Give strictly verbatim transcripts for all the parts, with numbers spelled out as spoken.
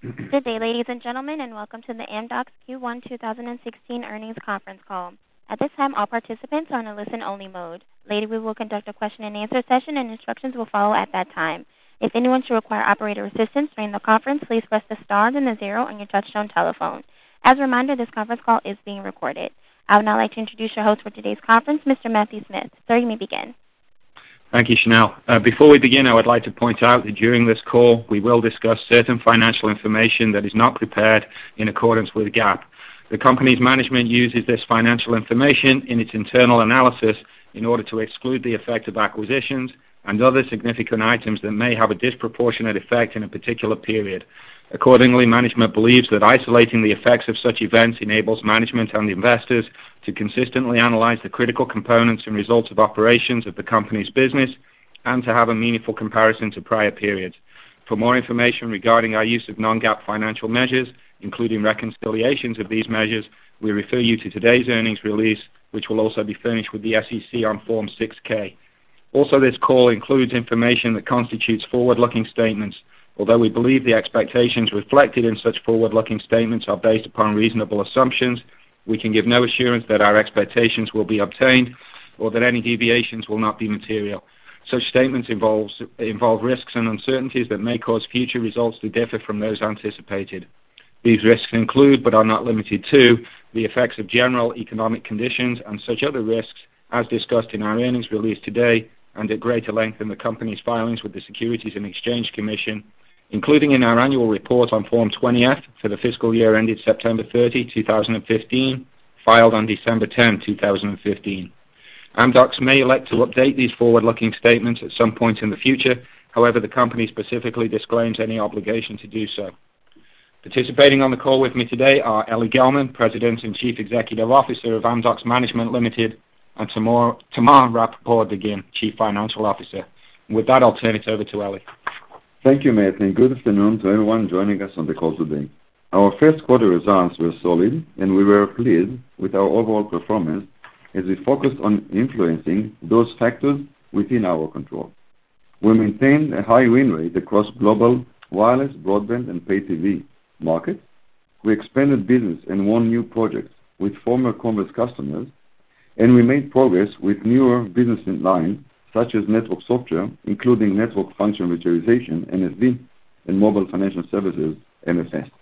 Good day, ladies and gentlemen, and welcome to the Amdocs Q one twenty sixteen earnings conference call. At this time, all participants are in a listen-only mode. Later, we will conduct a question-and-answer session, and instructions will follow at that time. If anyone should require operator assistance during the conference, please press the star and the zero on your touch-tone telephone. As a reminder, this conference call is being recorded. I would now like to introduce your host for today's conference, Mister Matthew Smith. Sir, you may begin. Thank you, Chanel. Uh, before we begin, I would like to point out that during this call, we will discuss certain financial information that is not prepared in accordance with GAAP. The company's management uses this financial information in its internal analysis in order to exclude the effect of acquisitions and other significant items that may have a disproportionate effect in a particular period. Accordingly, management believes that isolating the effects of such events enables management and investors to consistently analyze the critical components and results of operations of the company's business and to have a meaningful comparison to prior periods. For more information regarding our use of non-GAAP financial measures, including reconciliations of these measures, we refer you to today's earnings release, which will also be furnished with the S E C on Form six K. Also, this call includes information that constitutes forward-looking statements. Although we believe the expectations reflected in such forward-looking statements are based upon reasonable assumptions, we can give no assurance that our expectations will be obtained or that any deviations will not be material. Such statements involves, involve risks and uncertainties that may cause future results to differ from those anticipated. These risks include, but are not limited to, the effects of general economic conditions and such other risks as discussed in our earnings release today and at greater length in the company's filings with the Securities and Exchange Commission, including in our annual report on Form twenty F for the fiscal year ended September thirtieth, twenty fifteen, filed on December tenth, twenty fifteen. Amdocs may elect to update these forward-looking statements at some point in the future. However, the company specifically disclaims any obligation to do so. Participating on the call with me today are Eli Gelman, President and Chief Executive Officer of Amdocs Management Limited, and Tamar, Tamar Rapaport-Dagim, Chief Financial Officer. And with that, I'll turn it over to Eli. Thank you, Matt, and good afternoon to everyone joining us on the call today. Our first quarter results were solid, and we were pleased with our overall performance as we focused on influencing those factors within our control. We maintained a high win rate across global wireless, broadband, and pay T V markets. We expanded business and won new projects with former Converse customers, and we made progress with newer business lines such as network software, including network function virtualization, N F V, and mobile financial services, M F S.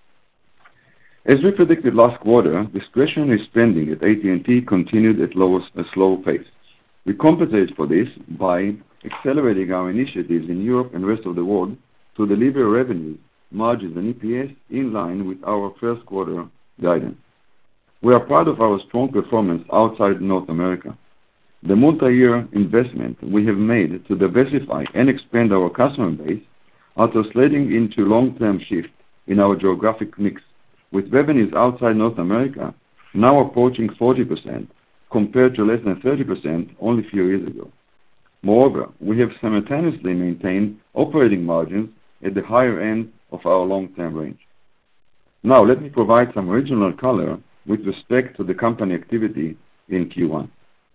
As we predicted last quarter, discretionary spending at A T and T continued at low, a slow pace. We compensated for this by accelerating our initiatives in Europe and rest of the world to deliver revenues, margins, and E P S in line with our first quarter guidance. We are proud of our strong performance outside North America. The multi-year investment we have made to diversify and expand our customer base are translating into long-term shift in our geographic mix, with revenues outside North America now approaching forty percent compared to less than thirty percent only a few years ago. Moreover, we have simultaneously maintained operating margins at the higher end of our long-term range. Now, let me provide some regional color with respect to the company activity in Q one.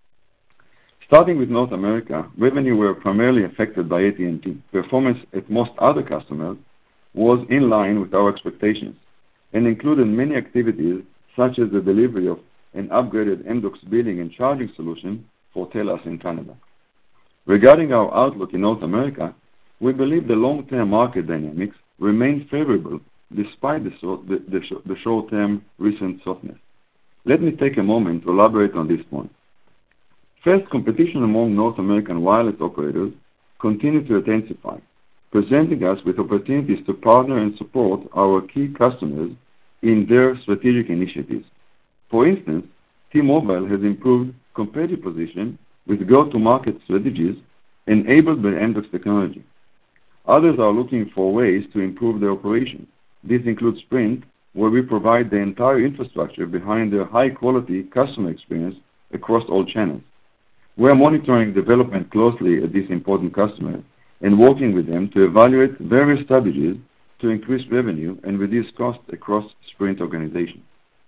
Starting with North America, revenue were primarily affected by A T and T. Performance at most other customers was in line with our expectations and included many activities such as the delivery of an upgraded Amdocs billing and charging solution for TELUS in Canada. Regarding our outlook in North America, we believe the long-term market dynamics remain favorable despite the, so, the, the, the short-term recent softness. Let me take a moment to elaborate on this point. First, competition among North American wireless operators continue to intensify, presenting us with opportunities to partner and support our key customers in their strategic initiatives. For instance, T-Mobile has improved competitive position with go-to-market strategies enabled by Amdocs technology. Others are looking for ways to improve their operations. This includes Sprint, where we provide the entire infrastructure behind their high-quality customer experience across all channels. We are monitoring development closely at this important customer and working with them to evaluate various strategies to increase revenue and reduce costs across Sprint organization.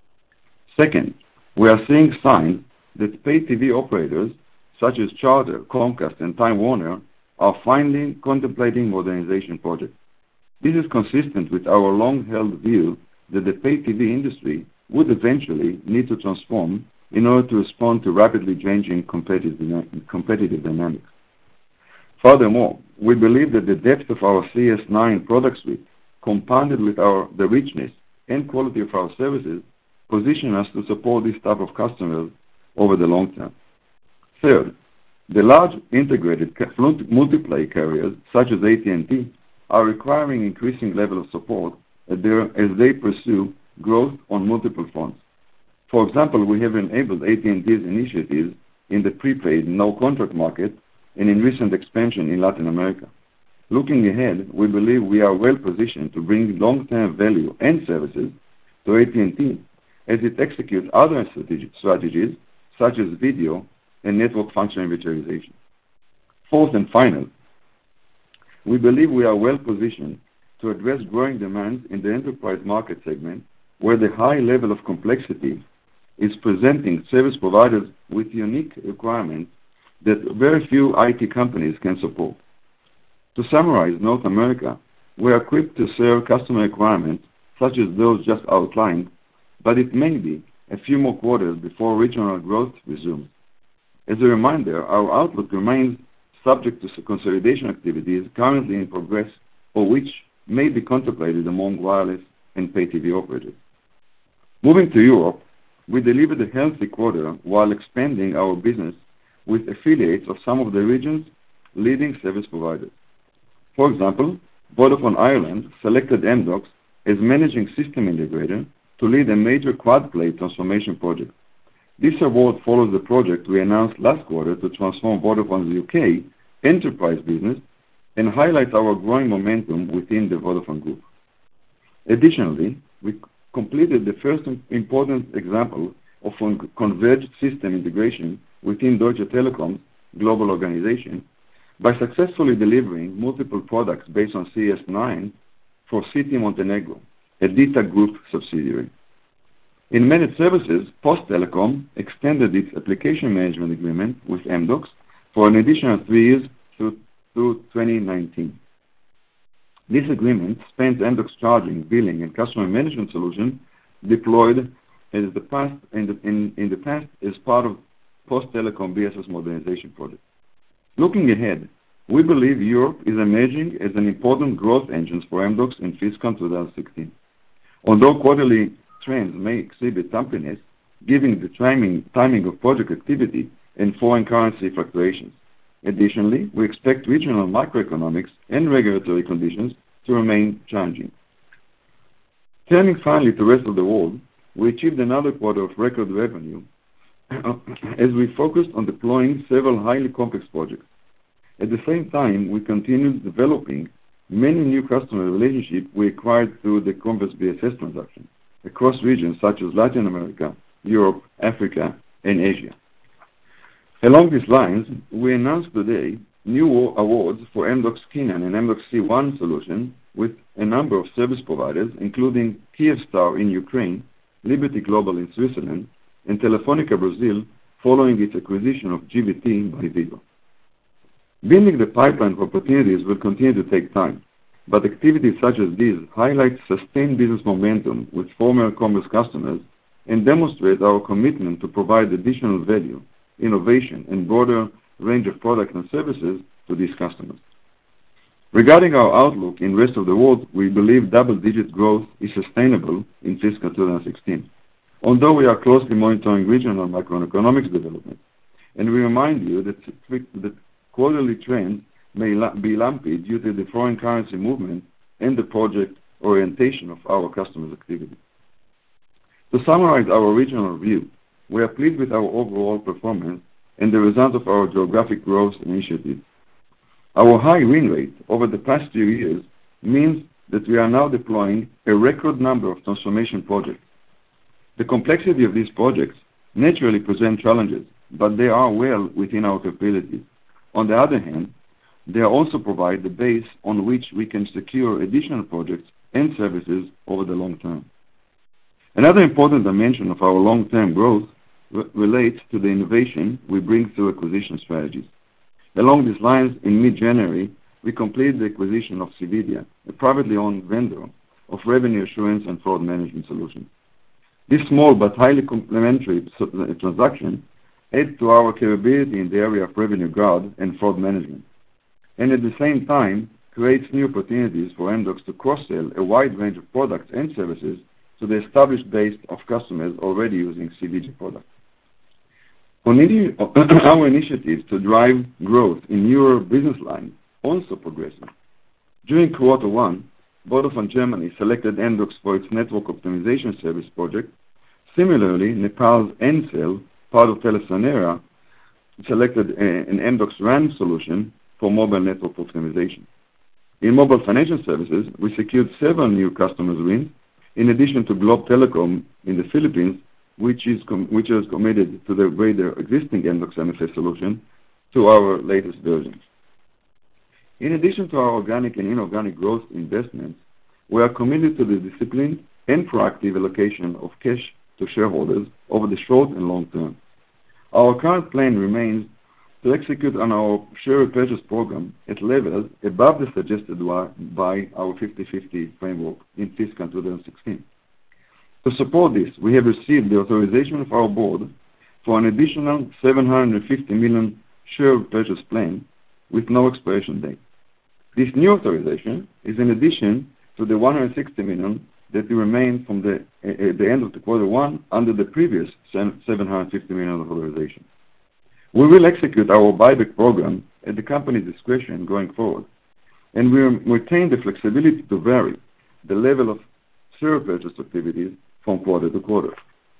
Second, we are seeing signs that pay T V operators such as Charter, Comcast, and Time Warner are finally contemplating modernization projects. This is consistent with our long-held view that the pay T V industry would eventually need to transform in order to respond to rapidly changing competitive, competitive dynamics. Furthermore, we believe that the depth of our C S nine product suite, compounded with our, the richness and quality of our services, position us to support this type of customers over the long term. Third, the large integrated multiplay carriers, such as A T and T, are requiring increasing level of support as they pursue growth on multiple fronts. For example, we have enabled A T and T's initiatives in the prepaid no-contract market and in recent expansion in Latin America. Looking ahead, we believe we are well positioned to bring long-term value and services to A T and T as it executes other strategic strategies such as video and network function virtualization. Fourth and final, we believe we are well positioned to address growing demands in the enterprise market segment, where the high level of complexity is presenting service providers with unique requirements that very few I T companies can support. To summarize North America, we are equipped to serve customer requirements such as those just outlined, but it may be a few more quarters before regional growth resumes. As a reminder, our outlook remains subject to consolidation activities currently in progress or which may be contemplated among wireless and pay T V operators. Moving to Europe, we delivered a healthy quarter while expanding our business with affiliates of some of the region's leading service providers. For example, Vodafone Ireland selected Amdocs as managing system integrator to lead a major quad-play transformation project. This award follows the project we announced last quarter to transform Vodafone's U K enterprise business and highlights our growing momentum within the Vodafone Group. Additionally, we completed the first important example of converged system integration within Deutsche Telekom's global organization by successfully delivering multiple products based on C S nine for City Montenegro, a D T A Group subsidiary. In managed services, Post Telecom extended its application management agreement with Amdocs for an additional three years through, through twenty nineteen. This agreement spans Amdocs charging, billing, and customer management solution deployed as the past, in, the, in, in the past as part of Post Telecom B S S modernization project. Looking ahead, we believe Europe is emerging as an important growth engine for Amdocs in fiscal twenty sixteen. Although quarterly trends may exhibit lumpiness, given the timing, timing of project activity and foreign currency fluctuations. Additionally, we expect regional macroeconomics and regulatory conditions to remain challenging. Turning finally to the rest of the world, we achieved another quarter of record revenue as we focused on deploying several highly complex projects. At the same time, we continued developing many new customer relationships we acquired through the Converse B S S transaction across regions such as Latin America, Europe, Africa, and Asia. Along these lines, we announced today new awards for Amdocs Keenan and Amdocs C one solution with a number of service providers, including Kyivstar in Ukraine, Liberty Global in Switzerland, and Telefonica Brazil, following its acquisition of G V T by Vivo. Building the pipeline of opportunities will continue to take time, but activities such as these highlight sustained business momentum with former Commerce customers and demonstrate our commitment to provide additional value, innovation, and broader range of products and services to these customers. Regarding our outlook in the rest of the world, we believe double-digit growth is sustainable in fiscal twenty sixteen, although we are closely monitoring regional macroeconomics development. And we remind you that, that quarterly trends may be lumpy due to the foreign currency movement and the project orientation of our customers' activity. To summarize our regional view, we are pleased with our overall performance and the result of our geographic growth initiatives. Our high win rate over the past few years means that we are now deploying a record number of transformation projects. The complexity of these projects naturally present challenges, but they are well within our capabilities. On the other hand, they also provide the base on which we can secure additional projects and services over the long term. Another important dimension of our long-term growth r- relates to the innovation we bring through acquisition strategies. Along these lines, in mid-January, we completed the acquisition of Cvidia, a privately owned vendor of revenue assurance and fraud management solutions. This small but highly complementary transaction adds to our capability in the area of revenue guard and fraud management, and at the same time creates new opportunities for Amdocs to cross-sell a wide range of products and services to the established base of customers already using Cvidia products. Our initiatives to drive growth in newer business lines also progressing. During quarter one, Vodafone Germany selected Amdocs for its network optimization service project. Similarly, Nepal's Ncell, part of TeliSonera, selected an Amdocs R A N solution for mobile network optimization. In mobile financial services, we secured several new customers wins, in addition to Globe Telecom in the Philippines, which is com- which is committed to the upgrade their existing Amdocs M F A solution to our latest versions. In addition to our organic and inorganic growth investments, we are committed to the disciplined and proactive allocation of cash to shareholders over the short and long term. Our current plan remains to execute on our share repurchase program at levels above the suggested by our fifty-fifty framework in fiscal twenty sixteen. To support this, we have received the authorization of our board for an additional seven hundred fifty million share purchase plan with no expiration date. This new authorization is in addition to the one hundred sixty million that remained from the, at the end of the quarter one under the previous seven hundred fifty million authorization. We will execute our buyback program at the company's discretion going forward, and we retain the flexibility to vary the level of share purchase activities from quarter to quarter.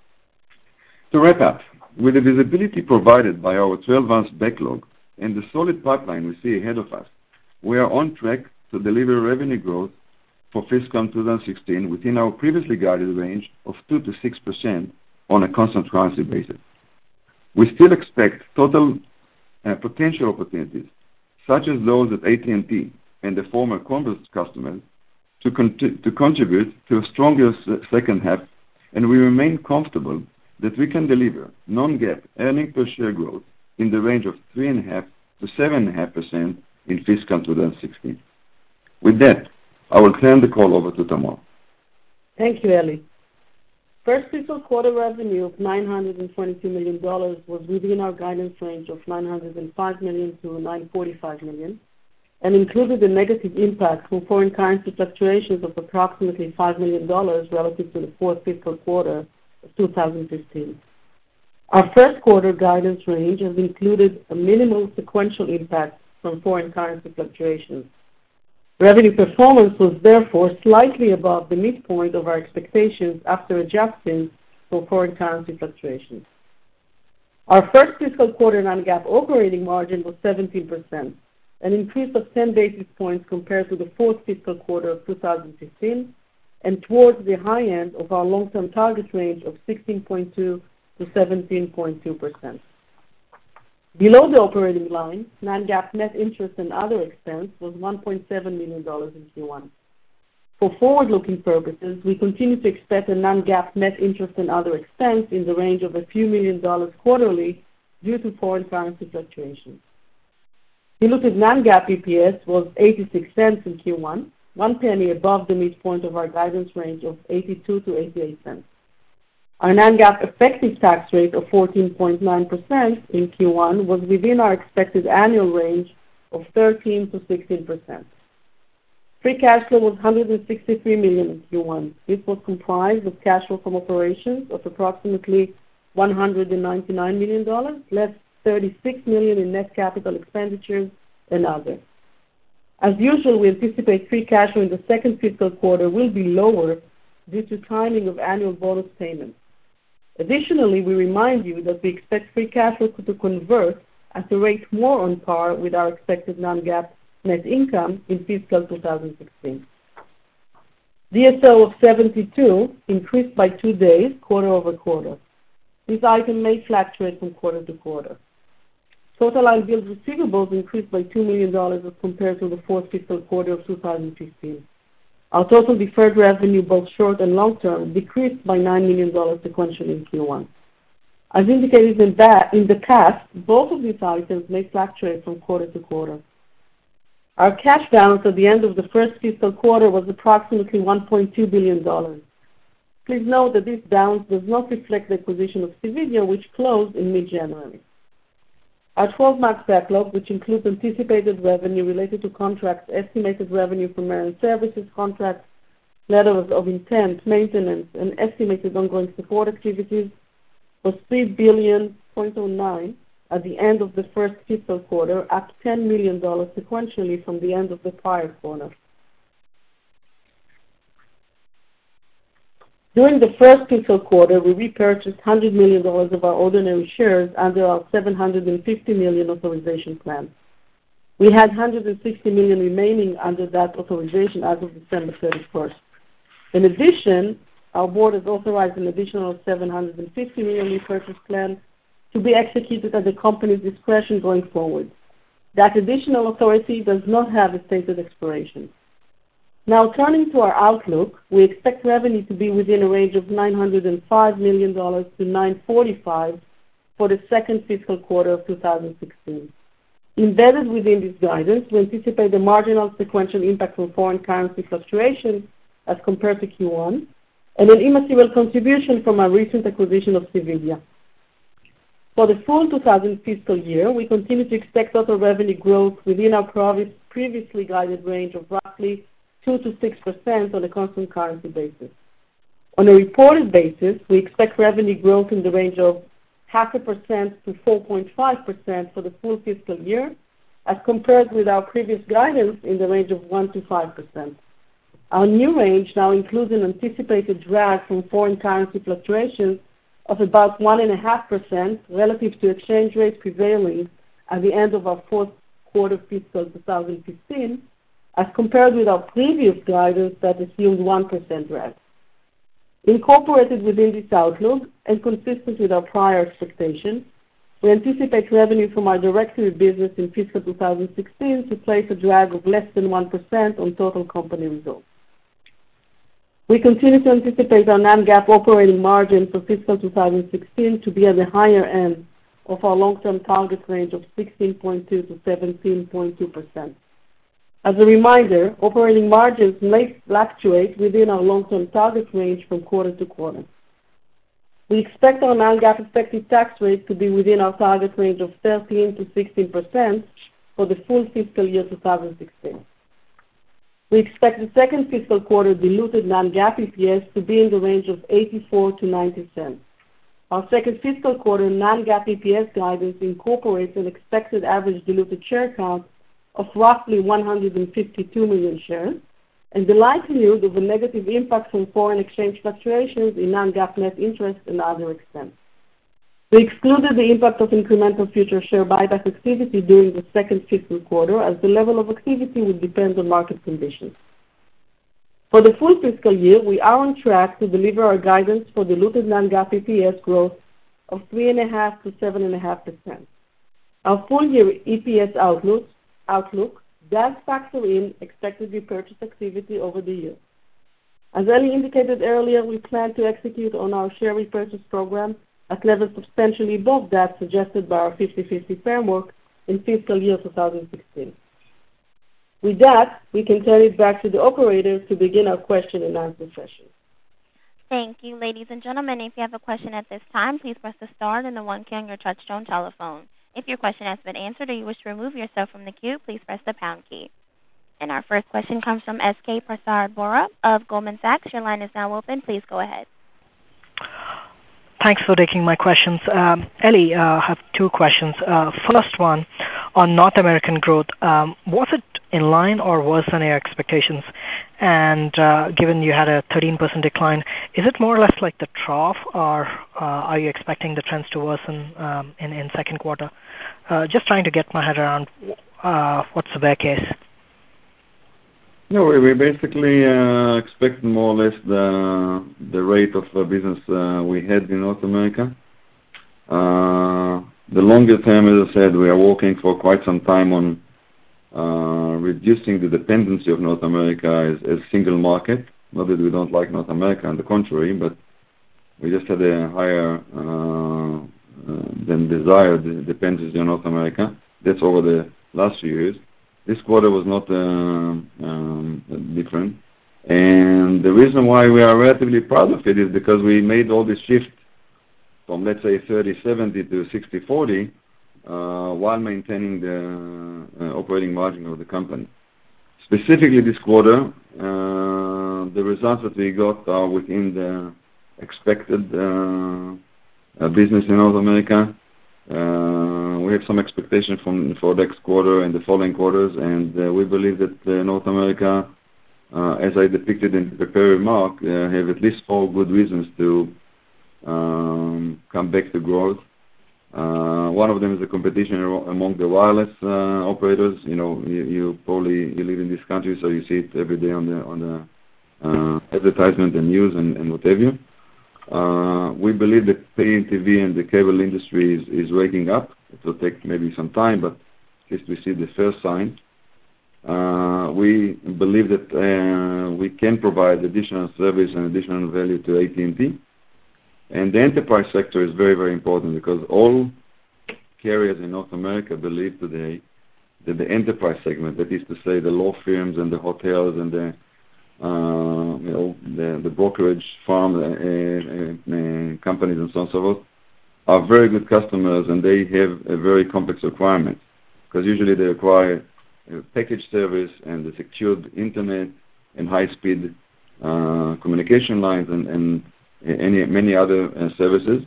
To wrap up, with the visibility provided by our twelve months backlog and the solid pipeline we see ahead of us, we are on track to deliver revenue growth for fiscal twenty sixteen within our previously guided range of two to six percent on a constant currency basis. We still expect total uh, potential opportunities, such as those at A T and T and the former Commerce customers, to, con- to contribute to a stronger s- second half, and we remain comfortable that we can deliver non-GAAP earnings per share growth in the range of three point five to seven point five percent in fiscal twenty sixteen. With that, I will turn the call over to Tamar. Thank you, Eli. First fiscal quarter revenue of nine hundred twenty-two million dollars was within our guidance range of nine hundred five million dollars to nine hundred forty-five million dollars and included a negative impact from foreign currency fluctuations of approximately five million dollars relative to the fourth fiscal quarter of two thousand fifteen. Our first quarter guidance range has included a minimal sequential impact from foreign currency fluctuations. Revenue performance was therefore slightly above the midpoint of our expectations after adjusting for foreign currency fluctuations. Our first fiscal quarter non-GAAP operating margin was seventeen percent, an increase of ten basis points compared to the fourth fiscal quarter of two thousand fifteen, and towards the high end of our long-term target range of sixteen point two to seventeen point two percent. Below the operating line, non-GAAP net interest and other expense was one point seven million dollars in Q one. For forward-looking purposes, we continue to expect a non-GAAP net interest and other expense in the range of a few million dollars quarterly due to foreign currency fluctuations. Diluted non-GAAP E P S was eighty-six cents in Q one, one penny above the midpoint of our guidance range of eighty-two to eighty-eight cents. Our non-GAAP effective tax rate of fourteen point nine percent in Q one was within our expected annual range of thirteen to sixteen percent. Free cash flow was one hundred sixty-three million dollars in Q one. This was comprised of cash flow from operations of approximately one hundred ninety-nine million dollars, less thirty-six million dollars in net capital expenditures and other. As usual, we anticipate free cash flow in the second fiscal quarter will be lower due to timing of annual bonus payments. Additionally, we remind you that we expect free cash flow to convert at a rate more on par with our expected non-GAAP net income in fiscal two thousand sixteen. D S O of seventy-two increased by two days quarter over quarter. This item may fluctuate from quarter to quarter. Total unbilled receivables increased by two million dollars as compared to the fourth fiscal quarter of two thousand fifteen. Our total deferred revenue, both short and long term, decreased by nine million dollars sequentially in Q one. As indicated in, that, in the past, both of these items may fluctuate from quarter to quarter. Our cash balance at the end of the first fiscal quarter was approximately one point two billion dollars. Please note that this balance does not reflect the acquisition of Cvidia, which closed in mid-January. Our twelve-month backlog, which includes anticipated revenue related to contracts, estimated revenue from managed services contracts, letters of intent, maintenance, and estimated ongoing support activities, was three billion point oh nine at the end of the first fiscal quarter, up ten million dollars sequentially from the end of the prior quarter. During the first fiscal quarter, we repurchased one hundred million dollars of our ordinary shares under our seven hundred fifty million dollars authorization plan. We had one hundred sixty million dollars remaining under that authorization as of December thirty-first. In addition, our board has authorized an additional seven hundred fifty million dollars repurchase plan to be executed at the company's discretion going forward. That additional authority does not have a stated expiration. Now, turning to our outlook, we expect revenue to be within a range of nine hundred five million dollars to nine hundred forty-five million dollars for the second fiscal quarter of two thousand sixteen. Embedded within this guidance, we anticipate a marginal sequential impact from foreign currency fluctuations as compared to Q one, and an immaterial contribution from our recent acquisition of Cvidia. For the full two thousand fiscal year, we continue to expect total revenue growth within our previously guided range of roughly two to six percent on a constant currency basis. On a reported basis, we expect revenue growth in the range of half a percent to four point five percent for the full fiscal year, as compared with our previous guidance in the range of one to five percent. Our new range now includes an anticipated drag from foreign currency fluctuations of about one point five percent relative to exchange rates prevailing at the end of our fourth quarter fiscal two thousand fifteen, as compared with our previous guidance that assumed one percent drag. Incorporated within this outlook and consistent with our prior expectations, we anticipate revenue from our directory business in fiscal two thousand sixteen to place a drag of less than one percent on total company results. We continue to anticipate our non-GAAP operating margin for fiscal two thousand sixteen to be at the higher end of our long-term target range of sixteen point two to seventeen point two percent. As a reminder, operating margins may fluctuate within our long-term target range from quarter to quarter. We expect our non-GAAP effective tax rate to be within our target range of thirteen to sixteen percent for the full fiscal year two thousand sixteen. We expect the second fiscal quarter diluted non-GAAP E P S to be in the range of eighty-four to ninety cents. Our second fiscal quarter non-GAAP E P S guidance incorporates an expected average diluted share count of roughly one hundred fifty-two million shares, and the likelihood of a negative impact from foreign exchange fluctuations in non-GAAP net interest and other expense. We excluded the impact of incremental future share buyback activity during the second fiscal quarter, as the level of activity would depend on market conditions. For the full fiscal year, we are on track to deliver our guidance for diluted non-GAAP E P S growth of three point five to seven point five percent. Our full-year E P S outlook, outlook does factor in expected repurchase activity over the year. As Eli indicated earlier, we plan to execute on our share repurchase program at levels substantially above that suggested by our fifty-fifty framework in fiscal year two thousand sixteen. With that, we can turn it back to the operator to begin our question and answer session. Thank you, ladies and gentlemen. If you have a question at this time, please press the star and the one key on your touchtone telephone. If your question has been answered or you wish to remove yourself from the queue, please press the pound key. And our first question comes from S K Prasad Bora of Goldman Sachs. Your line is now open. Please go ahead. Thanks for taking my questions. Um, Eli, uh, I have two questions. Uh, first one, on North American growth, um, was it in line or worse than your expectations? And uh, given you had a thirteen percent decline, is it more or less like the trough, or uh, are you expecting the trends to worsen um, in, in second quarter? Uh, just trying to get my head around uh, what's the bear case. No, we, we basically uh, expect more or less the the rate of uh, business uh, we had in North America. Uh, the longer term, as I said, we are working for quite some time on uh, reducing the dependency of North America as a single market. Not that we don't like North America, on the contrary, but we just had a higher uh, uh, than desired dependency on North America. That's over the last few years. this quarter was not uh, um, different. And the reason why we are relatively proud of it is because we made all this shift from, let's say, thirty seventy to sixty forty uh, while maintaining the uh, operating margin of the company. Specifically this quarter, uh, the results that we got are within the expected uh, uh, business in North America. Uh, we have some expectation from for next quarter and the following quarters, and uh, we believe that uh, North America, uh, as I depicted in the prepared remark, uh, have at least four good reasons to um, come back to growth. Uh, one of them is the competition among the wireless uh, operators. You know, you, you probably you live in this country, so you see it every day on the on the uh, advertisement and news and, and what have you. Uh, we believe that pay T V and the cable industry is, is waking up. It will take maybe some time, but at least we see the first sign. Uh, we believe that uh, we can provide additional service and additional value to A T and T. And the enterprise sector is very, very important because all carriers in North America believe today that the enterprise segment, that is to say the law firms and the hotels and the uh, you know the, the brokerage firm uh, uh, uh, companies and so on and so forth, are very good customers, and they have a very complex requirement because usually they require a package service and a secured internet and high-speed uh, communication lines and, and Any, many other uh, services,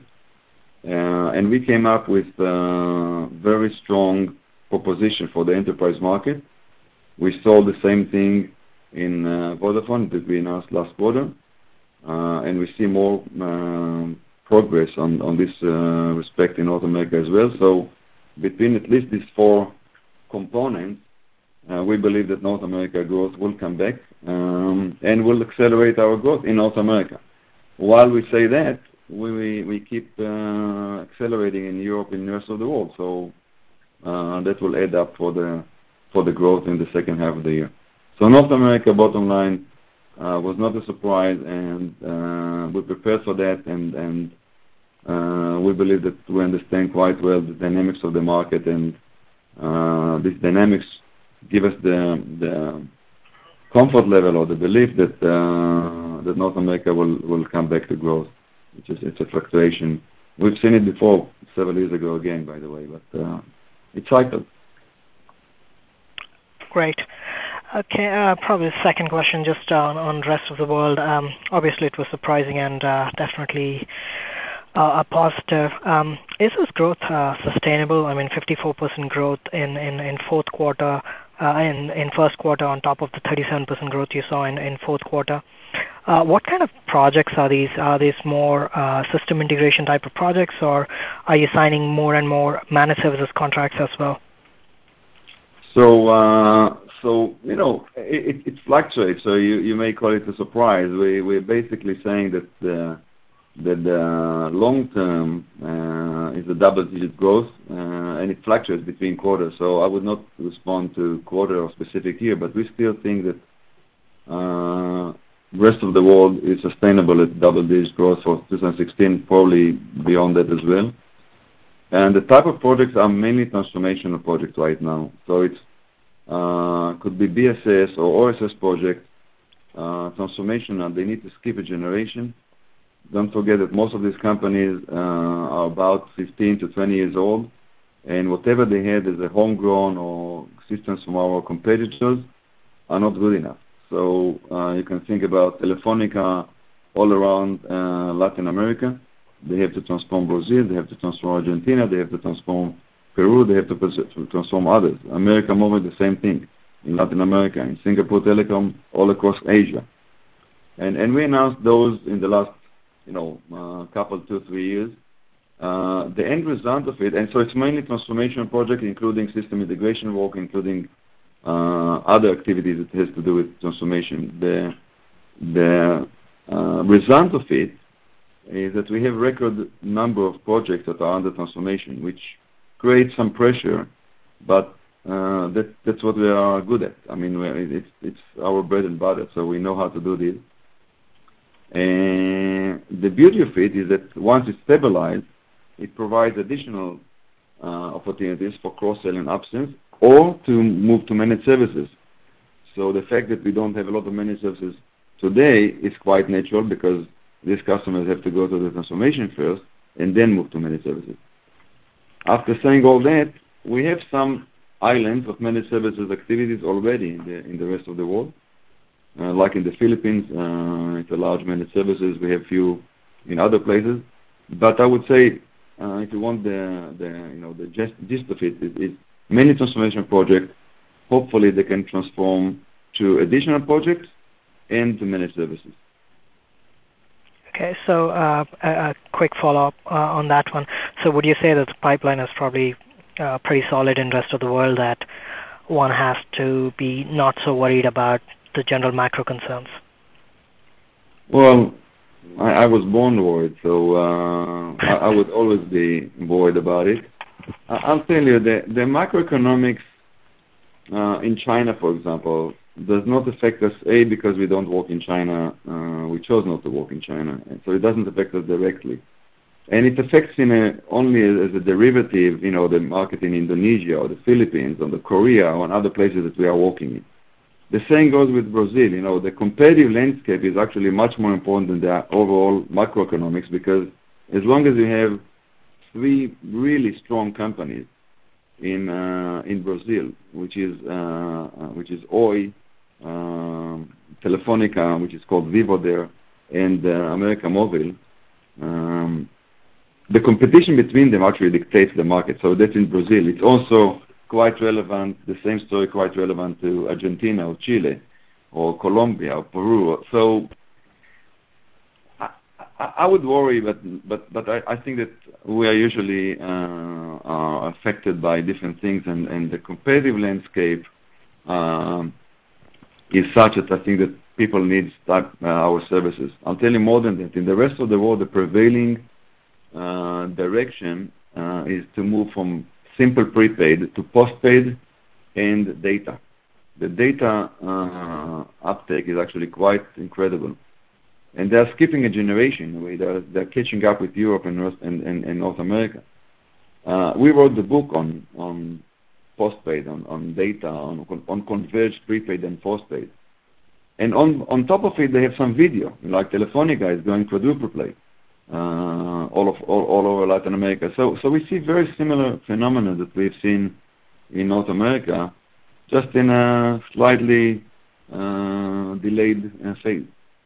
uh, and we came up with a very strong proposition for the enterprise market. We sold the same thing in uh, Vodafone that we announced last quarter, uh, and we see more uh, progress on, on this uh, respect in North America as well. So between at least these four components, uh, we believe that North America growth will come back um, and will accelerate our growth in North America. While we say that, we we, we keep uh, accelerating in Europe and the rest of the world. So uh, that will add up for the for the growth in the second half of the year. So North America bottom line uh, was not a surprise, and uh, we prepared for that, and and uh, we believe that we understand quite well the dynamics of the market, and uh, these dynamics give us the the comfort level or the belief that uh, that North America will, will come back to growth. It's just it's a fluctuation. We've seen it before several years ago again, by the way, but uh, it cycled. Great. Okay, uh, probably the second question just on on the rest of the world. Um, obviously, it was surprising and uh, definitely uh, a positive. Um, is this growth uh, sustainable? I mean, fifty-four percent growth in, in, in fourth quarter. Uh, in, in first quarter on top of the thirty-seven percent growth you saw in, in fourth quarter. Uh, what kind of projects are these? Are these more uh, system integration type of projects, or are you signing more and more managed services contracts as well? So, uh, so you know, it, it fluctuates. So you, you may call it a surprise. We, we're basically saying that the, that the long term uh, is a double-digit growth, uh, and it fluctuates between quarters. So I would not respond to quarter or specific year, but we still think that uh, rest of the world is sustainable at double-digit growth for twenty sixteen, probably beyond that as well. And the type of projects are mainly transformational projects right now. So it's uh, could be B S S or O S S project, uh, transformational. They need to skip a generation. Don't forget that most of these companies uh, are about fifteen to twenty years old, and whatever they had as a homegrown or systems from our competitors are not good enough. So uh, you can think about Telefonica all around uh, Latin America. They have to transform Brazil, they have to transform Argentina, they have to transform Peru, they have to transform others. America Mobile, the same thing in Latin America, in Singapore Telecom, all across Asia. And, and we announced those in the last you know, uh, couple, two, three years. Uh, the end result of it, and so it's mainly transformation project, including system integration work, including uh, other activities that has to do with transformation. The, the uh, result of it is that we have record number of projects that are under transformation, which creates some pressure, but uh, that, that's what we are good at. I mean, it's, it's our bread and butter, so we know how to do this. And the beauty of it is that once it's stabilized, it provides additional uh, opportunities for cross-sell and upsells, or to move to managed services. So the fact that we don't have a lot of managed services today is quite natural because these customers have to go to the transformation first and then move to managed services. After saying all that, we have some islands of managed services activities already in the, in the rest of the world. Uh, like in the Philippines, uh, it's a large managed services. We have few in other places. But I would say, uh, if you want the, the you know the gist, gist of it, it, it's many transformation projects. Hopefully, they can transform to additional projects and to managed services. Okay, so uh, a, a quick follow-up uh, on that one. So would you say that the pipeline is probably uh, pretty solid in the rest of the world, that one has to be not so worried about the general macro concerns? Well, I, I was born worried, so uh, I, I would always be worried about it. I, I'll tell you, the, the macroeconomics uh, in China, for example, does not affect us, A, because we don't work in China. Uh, we chose not to work in China, and so it doesn't affect us directly. And it affects in a, only as a derivative, you know, the market in Indonesia or the Philippines or the Korea or other places that we are working in. The same goes with Brazil. You know, the competitive landscape is actually much more important than the overall macroeconomics, because as long as you have three really strong companies in uh, in Brazil, which is uh, which is Oi, uh, Telefonica, which is called Vivo there, and uh, América Móvil, um, the competition between them actually dictates the market. So that's in Brazil. It's also quite relevant, the same story quite relevant to Argentina or Chile or Colombia or Peru. So I, I, I would worry, but but but I, I think that we are usually uh, are affected by different things, and, and the competitive landscape um, is such that I think that people need start, uh, our services. I'll tell you more than that. In the rest of the world, the prevailing uh, direction uh, is to move from simple prepaid to postpaid and data. The data uh, uptake is actually quite incredible. And they're skipping a generation in a way. They're, they're catching up with Europe and, and, and, and North America. Uh, we wrote the book on, on postpaid, on, on data, on, on converged prepaid and postpaid. And on, on top of it, they have some video, like Telefonica is going quadruple play. Uh, all of all, all over Latin America. So so we see very similar phenomena that we've seen in North America, just in a slightly uh, delayed uh, phase.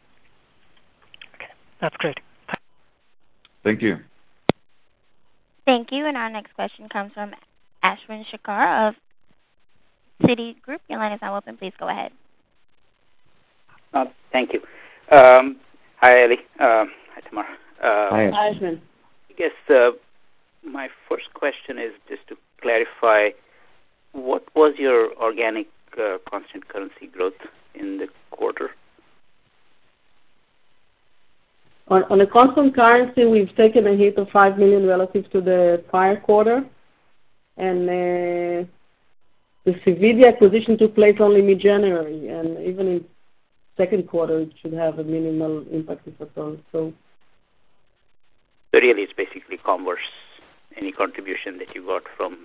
Okay, that's great. Thank you. Thank you. And our next question comes from Ashwin Shakar of Citigroup. Your line is now open. Please go ahead. Uh, thank you. Um, hi, Eli. Uh, hi, Tamar. Uh, Hi, Ashwin. I guess uh, my first question is just to clarify, what was your organic uh, constant currency growth in the quarter? On, on a constant currency, we've taken a hit of five million dollars relative to the prior quarter, and uh, the Cvidia acquisition took place only mid-January, and even in second quarter, it should have a minimal impact if at all. So. So really, it's basically Comverse, any contribution that you got from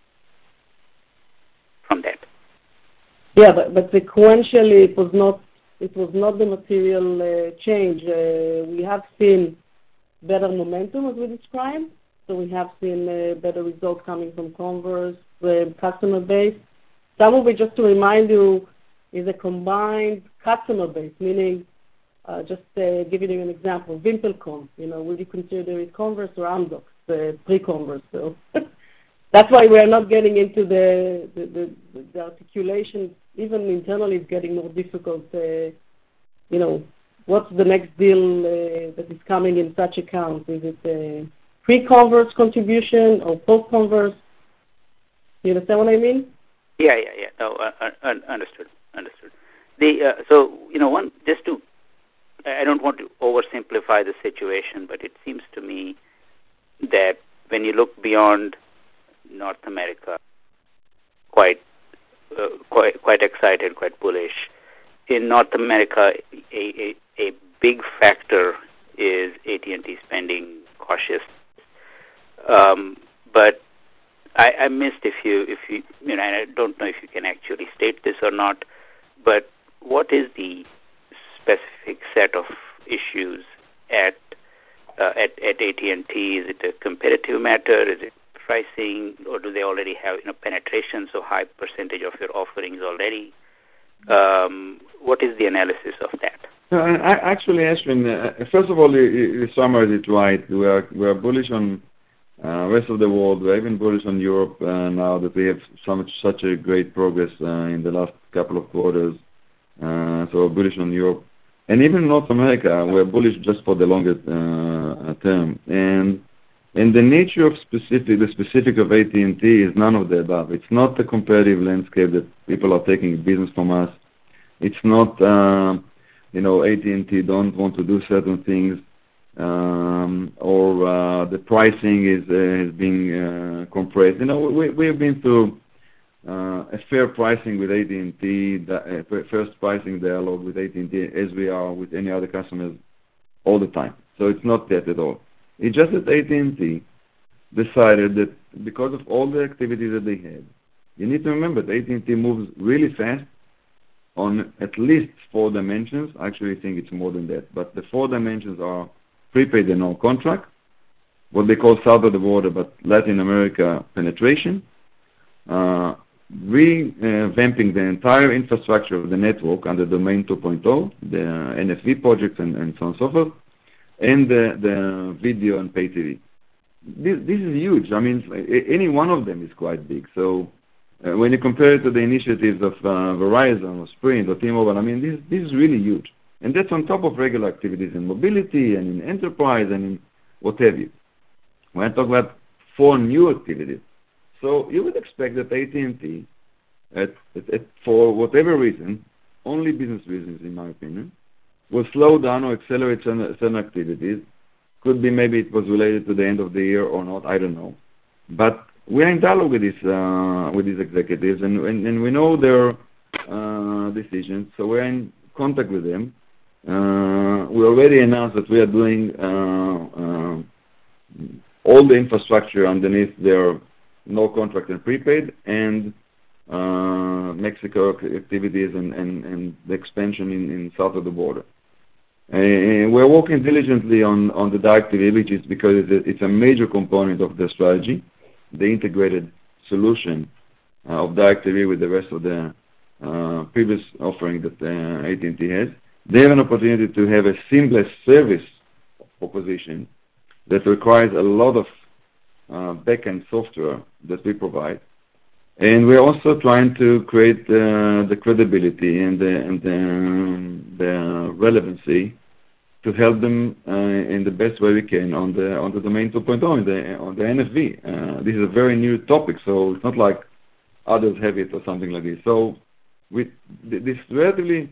from that. Yeah, but, but sequentially, it was not it was not the material uh, change. Uh, we have seen better momentum, as we described. So we have seen uh, better results coming from Comverse, the customer base. Some of it, just to remind you, is a combined customer base, meaning. Uh, just uh, giving you an example, VimpelCom, you know, would you consider it Converse or Amdocs, uh, pre-Converse? So that's why we are not getting into the the, the, the articulation. Even internally, it's getting more difficult. Uh, you know, what's the next deal uh, that is coming in such account? Is it a pre-Converse contribution or post-Converse? You understand what I mean? Yeah, yeah, yeah. No, uh, uh, understood, understood. The uh, so you know, one just to. I don't want to oversimplify the situation, but it seems to me that when you look beyond North America, quite, uh, quite, quite excited, quite bullish. In North America, a, a, a big factor is A T and T spending cautious. Um, but I, I missed if you, if you, you know, and I don't know if you can actually state this or not, but what is the specific set of issues at uh, at, at A T and T? Is it a competitive matter? Is it pricing, or do they already have, you know, penetration, so high percentage of your offerings already? Um, what is the analysis of that? Uh, actually, Ashwin, uh, first of all, you, you summarized it right. We are we are bullish on uh, rest of the world. We're even bullish on Europe uh, now that we have so much, such a great progress uh, in the last couple of quarters. Uh, so we're bullish on Europe. And even North America, we're bullish just for the longer uh, term. And and the nature of specific, the specific of A T and T is none of the above. It's not the competitive landscape that people are taking business from us. It's not, uh, you know, A T and T don't want to do certain things, um, or uh, the pricing is uh, is being uh, compressed. You know, we we've been through uh, a fair pricing with A T and T, the, uh, first pricing dialogue with A T and T, as we are with any other customers all the time. So it's not that at all. It's just that A T and T decided that because of all the activities that they had, you need to remember that A T and T moves really fast on at least four dimensions. I actually think it's more than that. But the four dimensions are prepaid and non-contract, what they call south of the border, but Latin America penetration, uh, revamping the entire infrastructure of the network under Domain two point oh, the N F V projects and, and so on and so forth, and the, the video and pay T V. This, this is huge. I mean, any one of them is quite big. So uh, when you compare it to the initiatives of uh, Verizon or Sprint or T-Mobile, I mean, this, this is really huge. And that's on top of regular activities in mobility and in enterprise and in what have you. When I talk about four new activities, so you would expect that A T and T, at, at, at, for whatever reason, only business reasons in my opinion, will slow down or accelerate certain, certain activities. Could be maybe it was related to the end of the year or not, I don't know. But we're in dialogue with these, uh, with these executives, and, and, and we know their uh, decisions, so we're in contact with them. Uh, we already announced that we are doing uh, uh, all the infrastructure underneath their no contract and prepaid, and uh, Mexico activities and, and, and the expansion in, in south of the border. Uh, we're working diligently on, on the direct T V, which is because it's a, it's a major component of the strategy, the integrated solution uh, of direct T V with the rest of the uh, previous offering that uh, A T and T has. They have an opportunity to have a seamless service proposition that requires a lot of uh, back-end software that we provide. And we're also trying to create uh, the credibility and the, and the, um, the relevancy to help them uh, in the best way we can on the on the Domain two point oh, on the, on the N F V. Uh, this is a very new topic, so it's not like others have it or something like this. So with this relatively,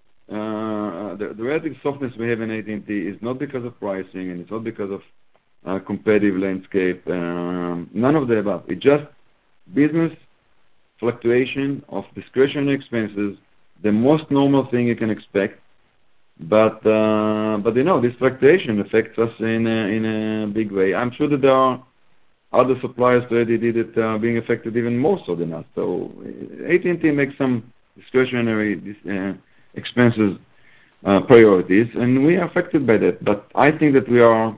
uh, the, the relative softness we have in A T and T is not because of pricing, and it's not because of uh, competitive landscape, um, none of the above. It's just business fluctuation of discretionary expenses, the most normal thing you can expect. But uh, but you know, this fluctuation affects us in a, in a big way. I'm sure that there are other suppliers already did it uh, being affected even more so than us. So A T and T makes some discretionary uh, expenses uh, priorities, and we are affected by that. But I think that we are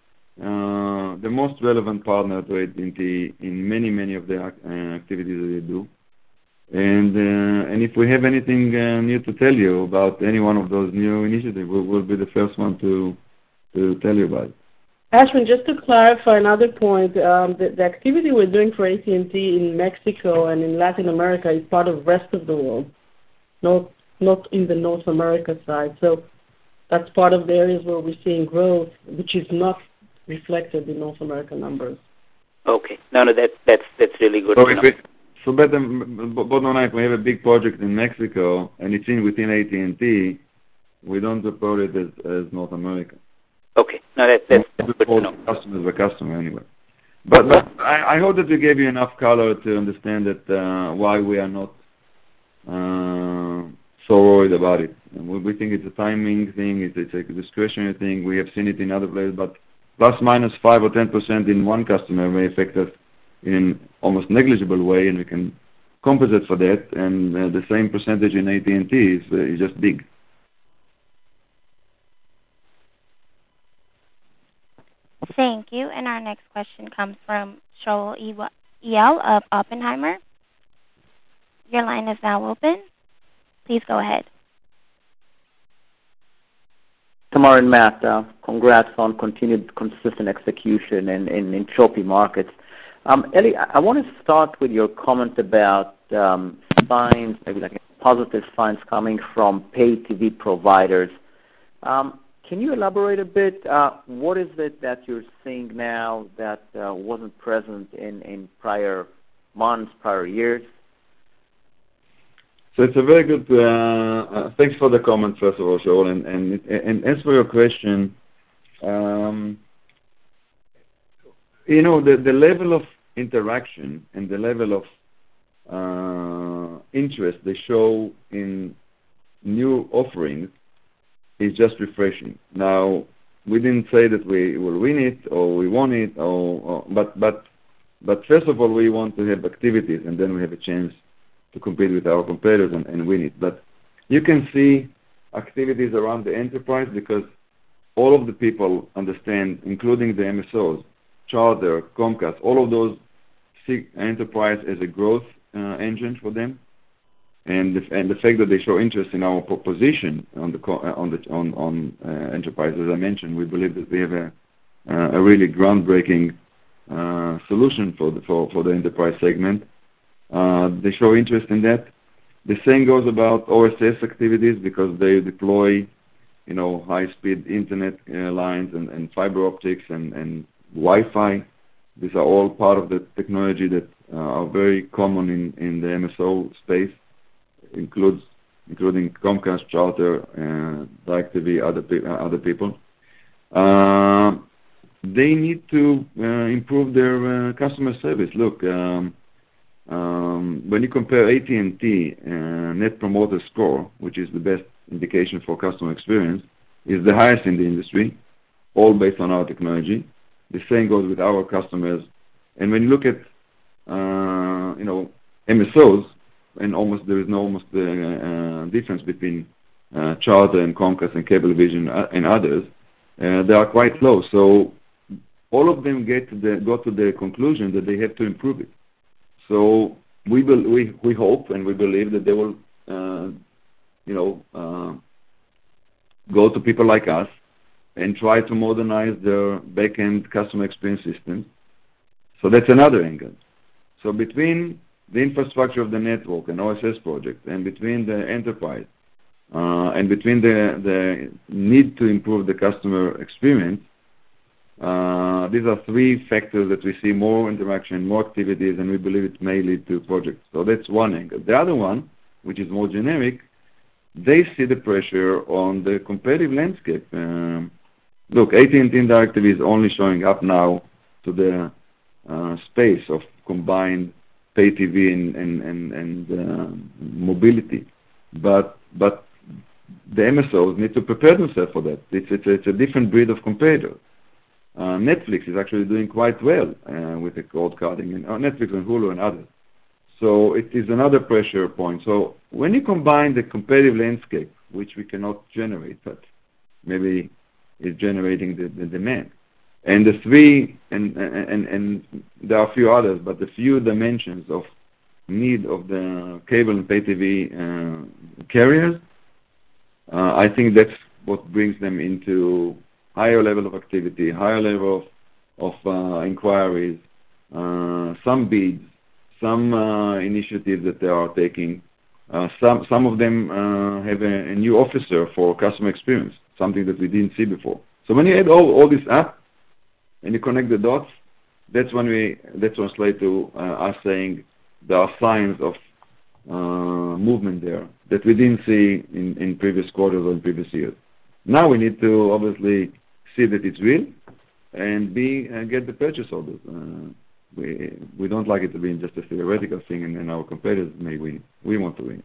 uh, the most relevant partner to A T and T in many many of the uh, activities that they do. And uh, and if we have anything uh, new to tell you about any one of those new initiatives, we'll, we'll be the first one to to tell you about it. Ashwin, just to clarify another point, um, the, the activity we're doing for A T and T in Mexico and in Latin America is part of the rest of the world, not not in the North America side. So that's part of the areas where we're seeing growth, which is not reflected in North American numbers. Okay. No, no, that, that's that's really good So to know. We, so better, bottom line, if we have a big project in Mexico and it's in within A T and T, we don't report it as, as North America. Okay. No, that, that's, that's good to know. Customers are customer anyway. But, but I, I hope that we gave you enough color to understand that uh, why we are not uh, so worried about it. We, we think it's a timing thing, it's, it's a discretionary thing. We have seen it in other places, but plus minus five or ten percent in one customer may affect us in an almost negligible way, and we can compensate for that, and uh, the same percentage in A T and T is, uh, is just big. Thank you. And our next question comes from Shaul Eyal of Oppenheimer. Your line is now open. Please go ahead. Tamar and Matt, uh, congrats on continued consistent execution in, in, in choppy markets. Um, Eli, I want to start with your comment about um, signs, maybe like positive signs coming from pay T V providers. Um, can you elaborate a bit? Uh, what is it that you're seeing now that uh, wasn't present in, in prior months, prior years? So it's a very good, uh, uh, thanks for the comment, first of all, Shaul. And, and, and as for your question, um, you know, the, the level of interaction and the level of uh, interest they show in new offerings is just refreshing. Now, we didn't say that we will win it or we won it, or, or but but but first of all, we want to have activities, and then we have a chance to compete with our competitors and, and win it. But you can see activities around the enterprise because all of the people understand, including the M S Os, Charter, Comcast, all of those see enterprise as a growth uh, engine for them. And the, and the fact that they show interest in our proposition on the on the on, on uh, enterprise, as I mentioned, we believe that we have a uh, a really groundbreaking uh, solution for the for, for the enterprise segment. Uh, they show interest in that. The same goes about O S S activities because they deploy, you know, high-speed internet uh, lines and, and fiber optics and, and Wi-Fi. These are all part of the technology that uh, are very common in, in the M S O space. Includes including Comcast, Charter, uh, DirecTV, other pe- uh, other people. Uh, they need to uh, improve their uh, customer service. Look, um, um, when you compare A T and T uh, Net Promoter Score, which is the best indication for customer experience, is the highest in the industry, all based on our technology. The same goes with our customers. And when you look at uh, you know M S Os, and almost there is no almost uh, uh, difference between uh, Charter and Comcast and Cablevision uh, and others. Uh, they are quite low. So all of them get to the, got to the conclusion that they have to improve it. So we be, we we hope and we believe that they will, uh, you know, uh, go to people like us and try to modernize their back-end customer experience systems. So that's another angle. So between the infrastructure of the network and O S S project, and between the enterprise, uh, and between the, the need to improve the customer experience, uh, these are three factors that we see: more interaction, more activities, and we believe it may lead to projects. So that's one angle. The other one, which is more generic, they see the pressure on the competitive landscape. Um, look, A T and T and DirecTV is only showing up now to the uh, space of combined pay T V and, and, and, and uh, mobility. But but the M S Os need to prepare themselves for that. It's, it's, it's a different breed of competitor. Uh, Netflix is actually doing quite well uh, with the cord cutting, and uh, Netflix and Hulu and others. So it is another pressure point. So when you combine the competitive landscape, which we cannot generate, but maybe is generating the, the demand, and the three, and, and, and there are a few others, but the few dimensions of need of the cable and pay T V uh, carriers, uh, I think that's what brings them into higher level of activity, higher level of, of uh, inquiries, uh, some bids, some uh, initiatives that they are taking. Uh, some, some of them uh, have a, a new officer for customer experience, something that we didn't see before. So when you add all, all this up, and you connect the dots, that's when we that translates to uh, us saying there are signs of uh, movement there that we didn't see in, in previous quarters or in previous years. Now we need to obviously see that it's real and be uh, get the purchase orders. Uh, we we don't like it to be just a theoretical thing, and, and our competitors may win. We want to win.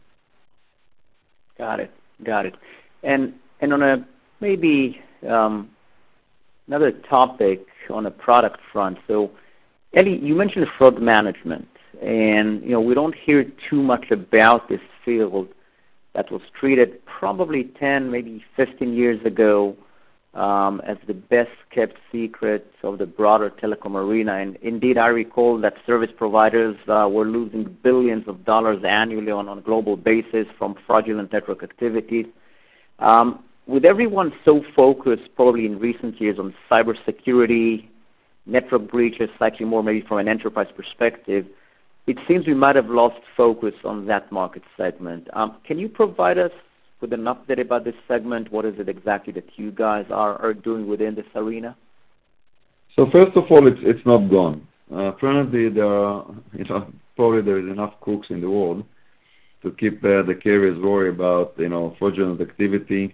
Got it. Got it. And and on a maybe um, another topic on a product front. So Eli, you mentioned fraud management, and you know we don't hear too much about this field that was treated probably ten, maybe fifteen years ago um, as the best-kept secret of the broader telecom arena. And indeed, I recall that service providers uh, were losing billions of dollars annually on, on a global basis from fraudulent network activities. Um, with everyone so focused probably in recent years on cybersecurity, network breaches, slightly more maybe from an enterprise perspective, it seems we might have lost focus on that market segment. Um, can you provide us with an update about this segment? What is it exactly that you guys are, are doing within this arena? So first of all, it's it's not gone. Uh, apparently, there are, you know, probably there is enough cooks in the world to keep uh, the carriers worried about, you know, fraudulent activity,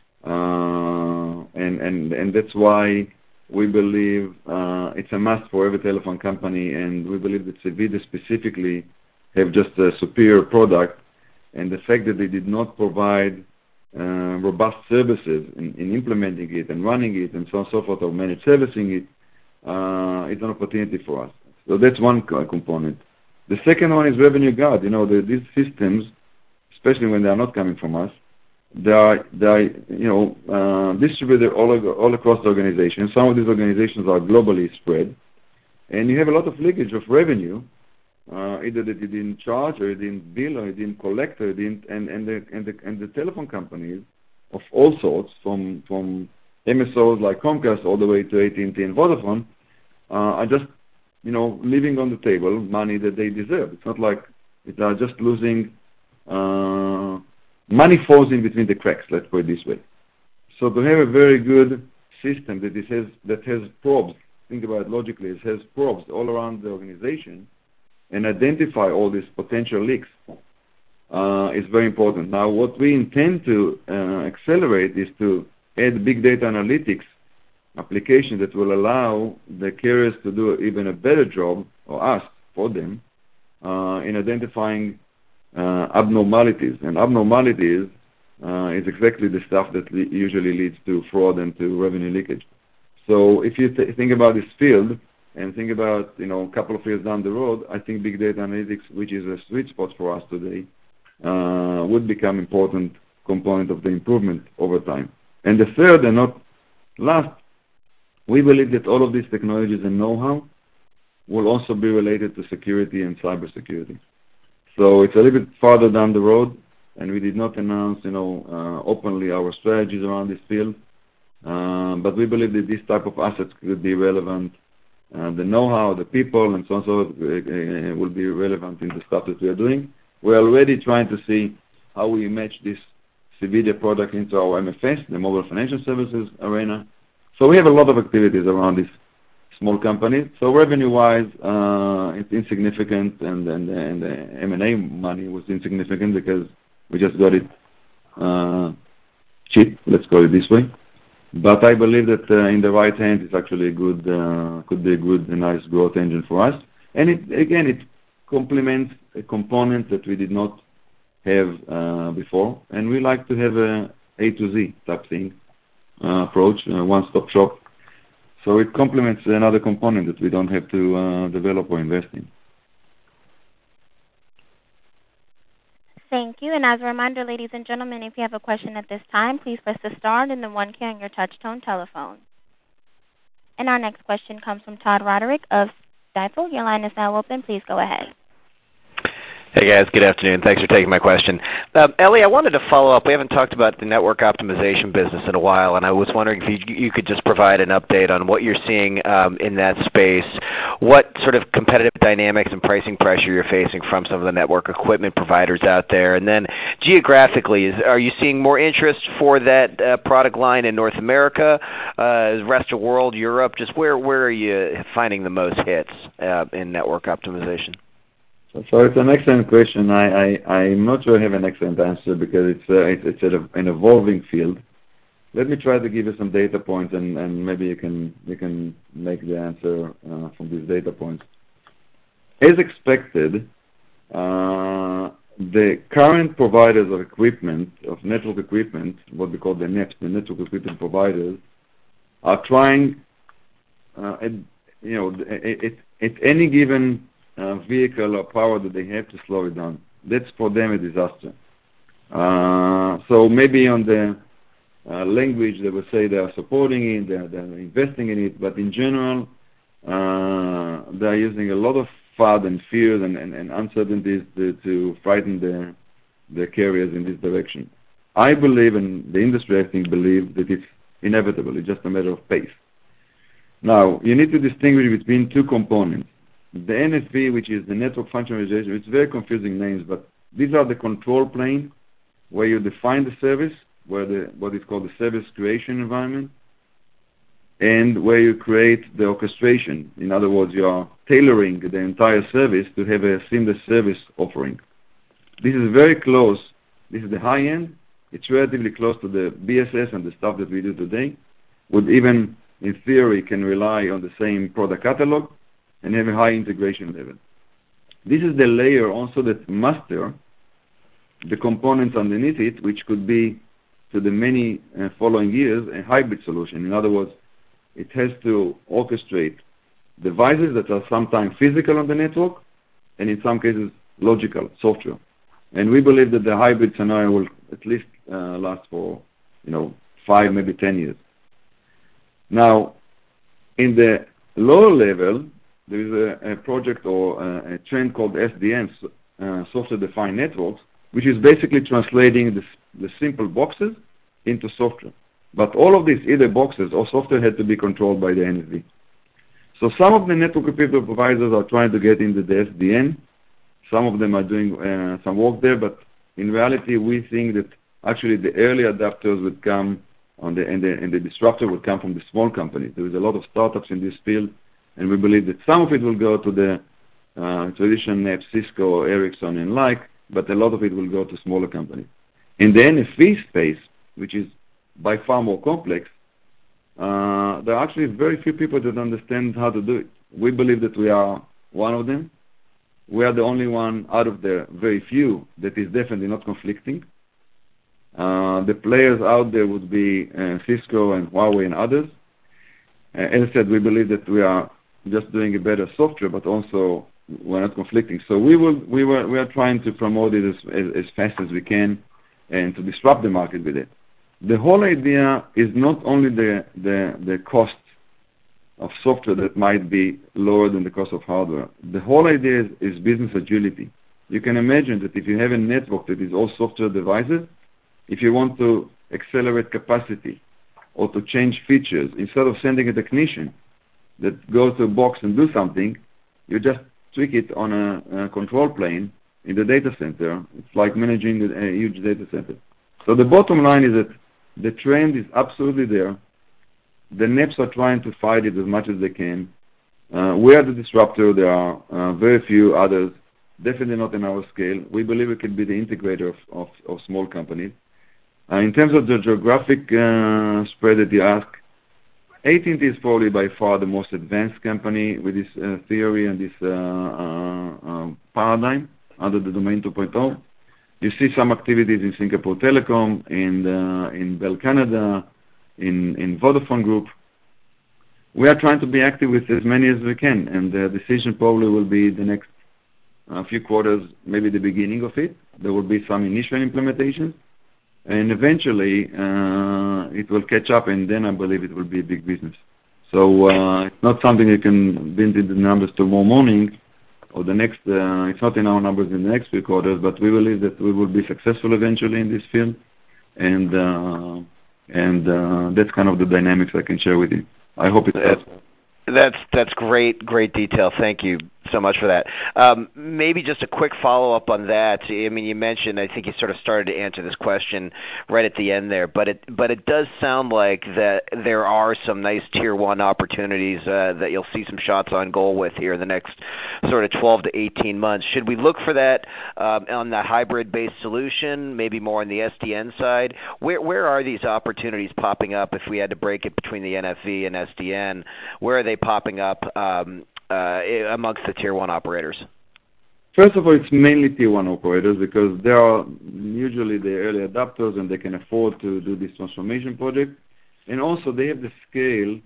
uh, and and and that's why we believe uh, it's a must for every telephone company, and we believe that Cevida specifically have just a superior product, and the fact that they did not provide uh, robust services in, in implementing it and running it and so on and so forth, or managed servicing it, uh, it's an opportunity for us. So that's one component. The second one is revenue guard. You know, the, these systems, especially when they are not coming from us, They are, they are, you know, uh, distributed all, all across the organization. Some of these organizations are globally spread, and you have a lot of leakage of revenue, uh, either that you didn't charge, or you didn't bill, or you didn't collect, or you didn't, and, and, the, and, the, and the telephone companies of all sorts, from, from M S Os like Comcast all the way to A T and T and Vodafone, uh, are just, you know, leaving on the table money that they deserve. It's not like they are just losing uh, money falls in between the cracks, let's put it this way. So to have a very good system that it has that has probes, think about it logically, it has probes all around the organization and identify all these potential leaks uh, is very important. Now, what we intend to uh, accelerate is to add big data analytics application that will allow the carriers to do even a better job, or us, for them, uh, in identifying Uh, abnormalities, and abnormalities uh, is exactly the stuff that le- usually leads to fraud and to revenue leakage. So if you th- think about this field and think about, you know, a couple of years down the road, I think big data analytics, which is a sweet spot for us today, uh, would become important component of the improvement over time. And the third and not last, we believe that all of these technologies and know-how will also be related to security and cybersecurity. So it's a little bit farther down the road, and we did not announce, you know, uh, openly our strategies around this field. Uh, but we believe that this type of assets could be relevant. Uh, the know-how, the people, and so on and so forth uh, will be relevant in the stuff that we are doing. We're already trying to see how we match this Cevida product into our M F S, the Mobile Financial Services arena. So we have a lot of activities around this small companies. So revenue-wise, uh, it's insignificant, and, and, and the M and A money was insignificant because we just got it uh, cheap, let's call it this way. But I believe that uh, in the right hands, it's actually a good, uh, could be a good and nice growth engine for us. And it, again, it complements a component that we did not have uh, before, and we like to have a A to Z type thing uh, approach, a one-stop shop. So it complements another component that we don't have to uh, develop or invest in. Thank you. And as a reminder, ladies and gentlemen, if you have a question at this time, please press the star and the one key on your touch-tone telephone. And our next question comes from Todd Roderick of Stifel. Your line is now open. Please go ahead. Hey guys, good afternoon. Thanks for taking my question. Um, Eli, I wanted to follow up. We haven't talked about the network optimization business in a while, and I was wondering if you, you could just provide an update on what you're seeing um, in that space, what sort of competitive dynamics and pricing pressure you're facing from some of the network equipment providers out there, and then geographically, is, are you seeing more interest for that uh, product line in North America, uh, rest of the world, Europe? Just where, where are you finding the most hits uh, in network optimization? So it's an excellent question. I, I, I'm not sure I have an excellent answer because it's, uh, it's, it's an evolving field. Let me try to give you some data points, and, and maybe you can, you can make the answer uh, from these data points. As expected, uh, the current providers of equipment, of network equipment, what we call the N E Ps, the network equipment providers, are trying, uh, and, you know, it, it, at any given uh, vehicle or power that they have to slow it down. That's for them a disaster. Uh, so maybe on the uh, language they will say they are supporting it, they're, they're investing in it, but in general uh, they're using a lot of FUD and fears and, and, and uncertainties to, to frighten the, the carriers in this direction. I believe, and the industry I think believe, that it's inevitable. It's just a matter of pace. Now, you need to distinguish between two components. The N F V, which is the network functionalization, it's very confusing names, but these are the control plane where you define the service, where the what is called the service creation environment, and where you create the orchestration. In other words, you are tailoring the entire service to have a seamless service offering. This is very close. This is the high end. It's relatively close to the B S S and the stuff that we do today, would even, in theory, can rely on the same product catalog and have a high integration level. This is the layer also that master the components underneath it, which could be, to the many uh, following years, a hybrid solution. In other words, it has to orchestrate devices that are sometimes physical on the network and in some cases logical, software. And we believe that the hybrid scenario will at least uh, last for, you know, five, maybe ten years. Now, in the lower level, there is a, a project or a, a trend called S D N, uh, software-defined networks, which is basically translating the, the simple boxes into software. But all of these, either boxes or software, had to be controlled by the N F V. So some of the network computer providers are trying to get into the S D N. Some of them are doing uh, some work there, but in reality, we think that actually the early adapters would come on the and, the and the disruptor would come from the small companies. There is a lot of startups in this field, and we believe that some of it will go to the uh, traditional N E P, Cisco, Ericsson, and like, but a lot of it will go to smaller companies. In the N F V space, which is by far more complex, uh, there are actually very few people that understand how to do it. We believe that we are one of them. We are the only one out of the very few that is definitely not conflicting. Uh, the players out there would be uh, Cisco and Huawei and others. Uh, as I said, we believe that we are just doing a better software, but also we're not conflicting. So we will, we were, we are trying to promote it as, as, as fast as we can and to disrupt the market with it. The whole idea is not only the, the, the cost of software that might be lower than the cost of hardware. The whole idea is, is business agility. You can imagine that if you have a network that is all software devices, if you want to accelerate capacity or to change features, instead of sending a technician that goes to a box and do something, you just tweak it on a, a control plane in the data center. It's like managing a huge data center. So the bottom line is that the trend is absolutely there. The N E Ps are trying to fight it as much as they can. Uh, we are the disruptor. There are uh, very few others, definitely not in our scale. We believe we can be the integrator of, of, of small companies. Uh, in terms of the geographic uh, spread that you ask, A T and T is probably by far the most advanced company with this uh, theory and this uh, uh, uh, paradigm under the Domain two point oh. You see some activities in Singapore Telecom, in, uh, in Bell Canada, in, in Vodafone Group. We are trying to be active with as many as we can, and the decision probably will be the next uh, few quarters, maybe the beginning of it. There will be some initial implementations, and eventually uh, it will catch up, and then I believe it will be a big business. So uh, it's not something you can build into the numbers tomorrow morning, or the next, uh, it's not in our numbers in the next few quarters, but we believe that we will be successful eventually in this field, and uh, and uh, that's kind of the dynamics I can share with you. I hope it helps. That's that's great, great detail. Thank you so much for that. Um, maybe just a quick follow-up on that. I mean, you mentioned, I think you sort of started to answer this question right at the end there, but it but it does sound like that there are some nice tier one opportunities uh, that you'll see some shots on goal with here in the next sort of twelve to eighteen months. Should we look for that um, on the hybrid-based solution, maybe more on the S D N side? Where where are these opportunities popping up if we had to break it between the N F V and S D N? Where are they popping up um, uh, amongst the tier one operators? First of all, it's mainly tier one operators because they are usually the early adopters and they can afford to do this transformation project. And also they have the scale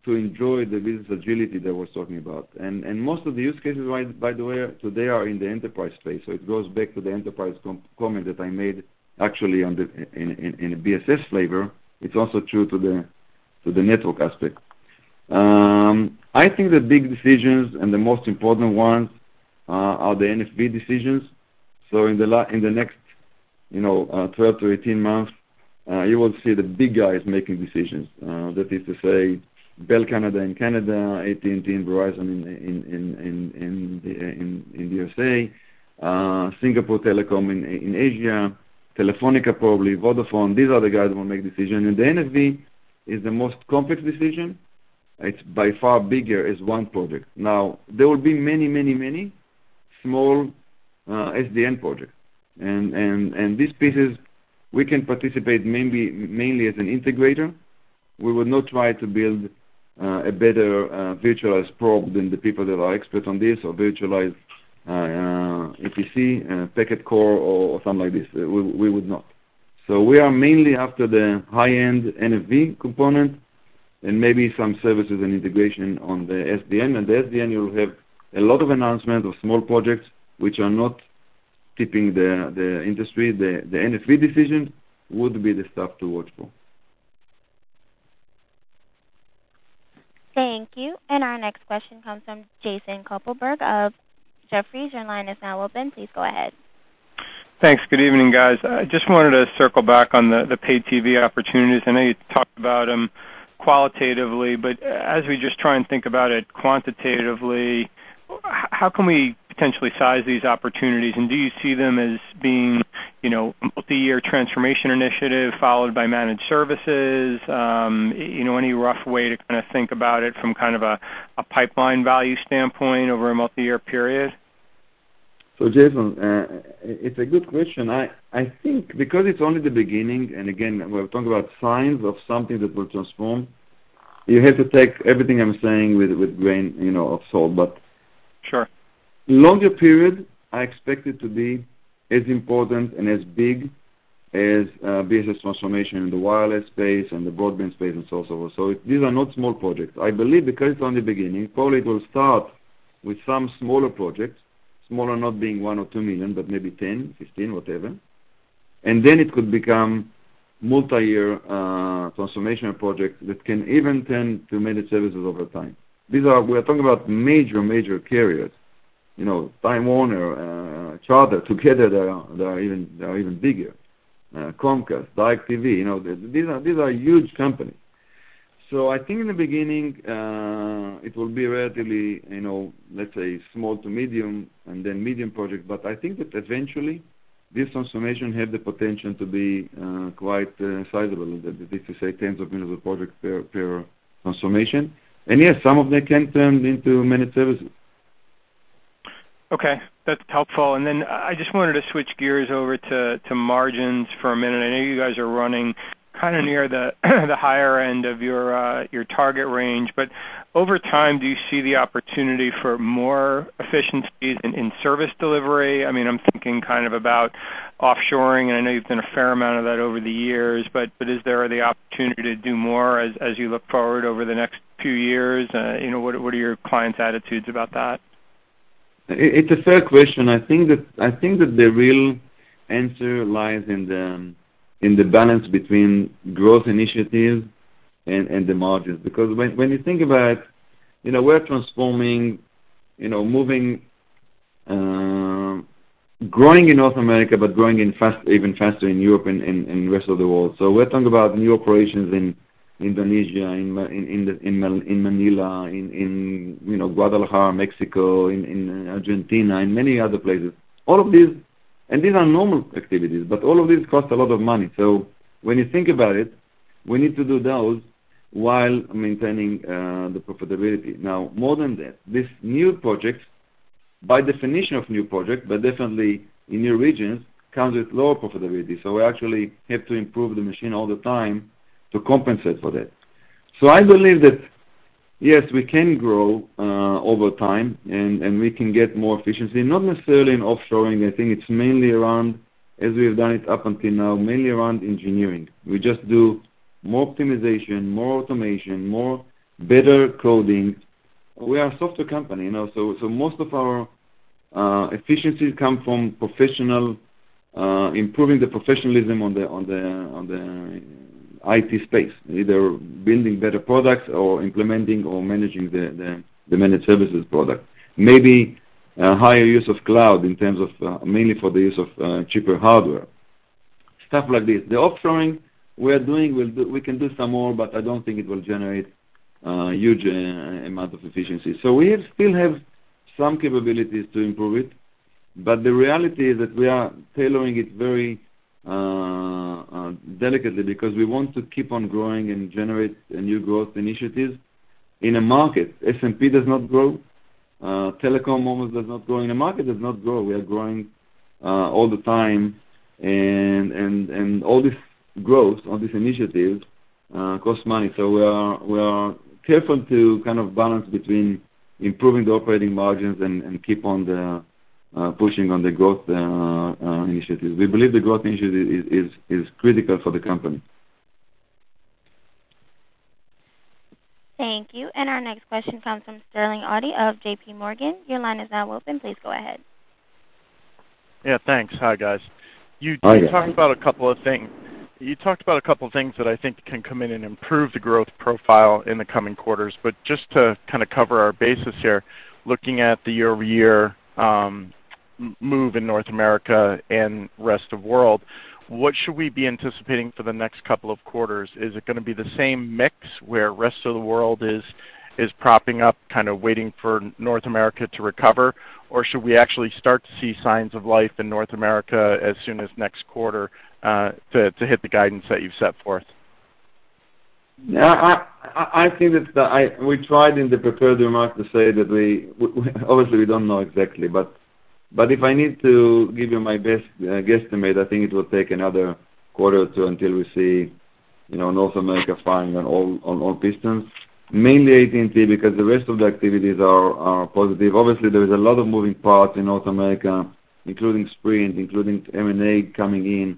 to enjoy the business agility that we're talking about. And, and most of the use cases, right, by the way, today are in the enterprise space. So it goes back to the enterprise com- comment that I made actually on the, in, in, in a B S S flavor. It's also true to the, to the network aspect. Um, I think the big decisions and the most important ones uh, are the N F V decisions. So in the, la- in the next you know, uh, twelve to eighteen months, uh, you will see the big guys making decisions. Uh, that is to say, Bell Canada in Canada, A T and T and Verizon in in in in in the, in, in the U S A, uh, Singapore Telecom in in Asia, Telefonica probably, Vodafone. These are the guys who will make decisions. And the N F V is the most complex decision. It's by far bigger as one project. Now there will be many, many, many small uh, S D N projects. And, and, and these pieces, we can participate mainly, mainly as an integrator. We would not try to build uh, a better uh, virtualized probe than the people that are expert on this, or virtualized uh, uh, A P C, uh, packet core, or, or something like this. Uh, we, we would not. So we are mainly after the high-end N F V component, and maybe some services and integration on the S D N. And the S D N, you'll have a lot of announcements of small projects which are not tipping the, the industry. The, the N F V decision would be the stuff to watch for. Thank you. And our next question comes from Jason Kupferberg of Jefferies. Your line is now open. Please go ahead. Thanks. Good evening, guys. I just wanted to circle back on the, the paid T V opportunities. I know you talked about them qualitatively, but as we just try and think about it quantitatively, how can we potentially size these opportunities, and do you see them as being, you know, a multi-year transformation initiative followed by managed services? Um, you know, any rough way to kind of think about it from kind of a, a pipeline value standpoint over a multi-year period? So, Jason, uh, it's a good question. I, I think because it's only the beginning, and again, we're talking about signs of something that will transform, you have to take everything I'm saying with, with grain, you know, of salt. But sure. Longer period, I expect it to be as important and as big as uh, B S S transformation in the wireless space and the broadband space and so forth. So it, these are not small projects. I believe because it's only the beginning, probably it will start with some smaller projects, smaller not being one or two million, but maybe ten, fifteen, whatever. And then it could become multi-year uh, transformational projects that can even turn to managed services over time. These are, we are talking about major, major carriers. You know, Time Warner, uh, Charter, together they are, they are even they are even bigger. Uh, Comcast, DirecTV, you know, these are these are huge companies. So I think in the beginning uh, it will be relatively, you know, let's say small to medium, and then medium projects. But I think that eventually this transformation have the potential to be uh, quite uh, sizable. That is to say, tens of millions of projects per per transformation. And yes, some of them can turn into managed services. Okay, that's helpful. And then I just wanted to switch gears over to, to margins for a minute. I know you guys are running kind of near the the higher end of your uh, your target range, but over time, do you see the opportunity for more efficiencies in, in service delivery? I mean, I'm thinking kind of about offshoring, and I know you've done a fair amount of that over the years, but, but is there the opportunity to do more as, as you look forward over the next few years? Uh, you know, what, what are your clients' attitudes about that? It's a fair question. I think that I think that the real answer lies in the in the balance between growth initiatives and, and the margins. Because when when you think about, you know, we're transforming, you know, moving, uh, growing in North America, but growing in fast, even faster in Europe and, and, and the rest of the world. So we're talking about new operations in Indonesia, in in in, the, in, in Manila, in, in you know Guadalajara, Mexico, in, in Argentina, in many other places. All of these, and these are normal activities, but all of these cost a lot of money. So when you think about it, we need to do those while maintaining uh, the profitability. Now, more than that, these new projects, by definition of new projects, but definitely in new regions, comes with lower profitability. So we actually have to improve the machine all the time to compensate for that. So I believe that, yes, we can grow uh, over time, and, and we can get more efficiency, not necessarily in offshoring. I think it's mainly around, as we have done it up until now, mainly around engineering. We just do more optimization, more automation, more better coding. We are a software company, you know, so, so most of our uh, efficiencies come from professional, uh, improving the professionalism on the, on the, on the I T space, either building better products or implementing or managing the, the, the managed services product. Maybe a higher use of cloud in terms of, uh, mainly for the use of uh, cheaper hardware. Stuff like this. The offshoring we're doing, we'll do, we can do some more, but I don't think it will generate a uh, huge uh, amount of efficiency. So we have, still have some capabilities to improve it, but the reality is that we are tailoring it very uh, uh, delicately because we want to keep on growing and generate uh, new growth initiatives in a market. S and P does not grow. Uh, telecom almost does not grow. In a market does not grow. We are growing uh, all the time, and and and all this growth, all these initiatives uh, cost money. So we are we are careful to kind of balance between improving the operating margins and, and keep on the uh, pushing on the growth uh, uh, initiatives. We believe the growth initiative is, is, is critical for the company. Thank you. And our next question comes from Sterling Auty of J P Morgan. Your line is now open. Please go ahead. Yeah, thanks. Hi, guys. You, Hi, you guys. talked about a couple of things. You talked about a couple of things that I think can come in and improve the growth profile in the coming quarters. But just to kind of cover our basis here, looking at the year-over-year um, move in North America and rest of world, what should we be anticipating for the next couple of quarters? Is it going to be the same mix where rest of the world is is propping up, kind of waiting for North America to recover, or should we actually start to see signs of life in North America as soon as next quarter uh, to, to hit the guidance that you've set forth? Yeah, I, I, I think that the, I, we tried in the prepared remarks to say that we, we obviously we don't know exactly, but but if I need to give you my best uh, guesstimate, I think it will take another quarter or two until we see, you know, North America firing on all on all pistons. Mainly A T and T because the rest of the activities are, are positive. Obviously, there is a lot of moving parts in North America, including Sprint, including M and A coming in.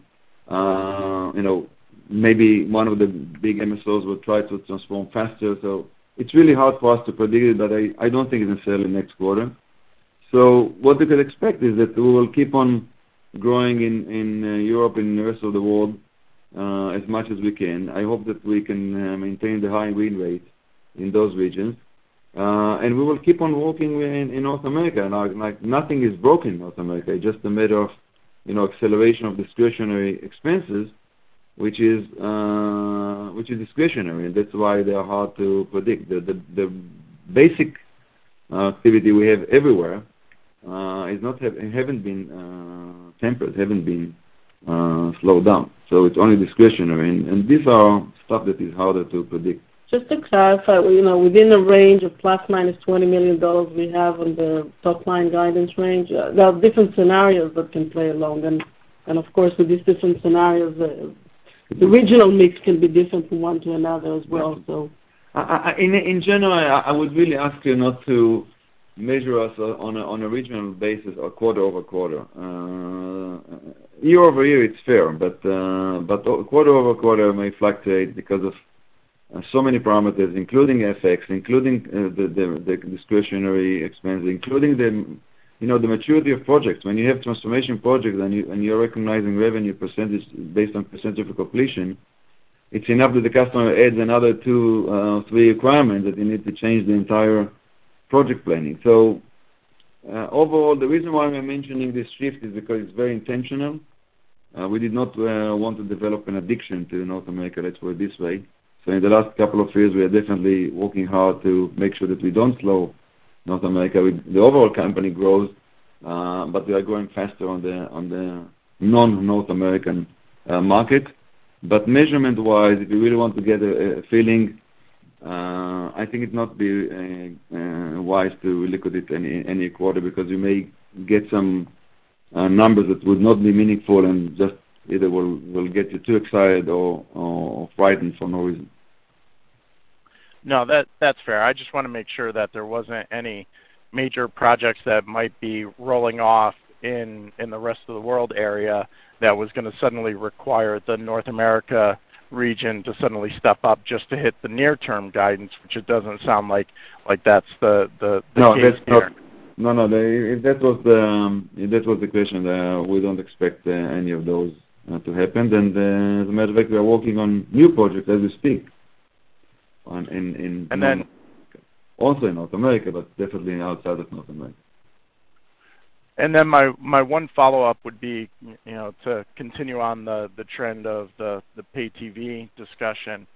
Uh, you know, maybe one of the big M S Os will try to transform faster. So it's really hard for us to predict it, but I, I don't think it's necessarily next quarter. So what we could expect is that we will keep on growing in, in uh, Europe and the rest of the world uh, as much as we can. I hope that we can uh, maintain the high win rate in those regions. Uh, and we will keep on working in, in North America. And like, like nothing is broken in North America. It's just a matter of, you know, acceleration of discretionary expenses, which is uh, which is discretionary, and that's why they are hard to predict. The the, the basic uh, activity we have everywhere uh, is not have, haven't been uh, tempered, haven't been uh, slowed down. So it's only discretionary, and, and these are stuff that is harder to predict. Just to clarify, you know, within a range of plus minus twenty million dollars we have on the top line guidance range, uh, there are different scenarios that can play along. And, and of course, with these different scenarios, uh, the regional mix can be different from one to another as well. So, I, I, in, in general, I, I would really ask you not to measure us on a, on a regional basis or quarter over quarter. Uh, year over year, it's fair, but, uh, but quarter over quarter may fluctuate because of Uh, so many parameters, including F X, including uh, the, the, the discretionary expense, including the, you know, the maturity of projects. When you have transformation projects and, you, and you're recognizing revenue percentage based on percentage of completion, it's enough that the customer adds another two, uh, three requirements that you need to change the entire project planning. So uh, overall, the reason why I'm mentioning this shift is because it's very intentional. Uh, we did not uh, want to develop an addiction to North America, let's put it this way. So in the last couple of years, we are definitely working hard to make sure that we don't slow North America. We, the overall company grows, uh, but we are growing faster on the on the non-North American uh, market. But measurement-wise, if you really want to get a, a feeling, uh, I think it not be uh, uh, wise to look at it any any quarter because you may get some uh, numbers that would not be meaningful and just either will will get you too excited or, or frightened for no reason. No, that that's fair. I just want to make sure that there wasn't any major projects that might be rolling off in in the rest of the world area that was going to suddenly require the North America region to suddenly step up just to hit the near-term guidance, which it doesn't sound like like that's the the, the no, case that's here. not, no, no. The, if that was the um, if that was the question, uh, we don't expect uh, any of those uh, to happen. And uh, as a matter of fact, we are working on new projects as we speak. On, in in and North, then also in North America, but definitely outside of North America. And then my, my one follow-up would be, you know, to continue on the, the trend of the, the pay T V discussion.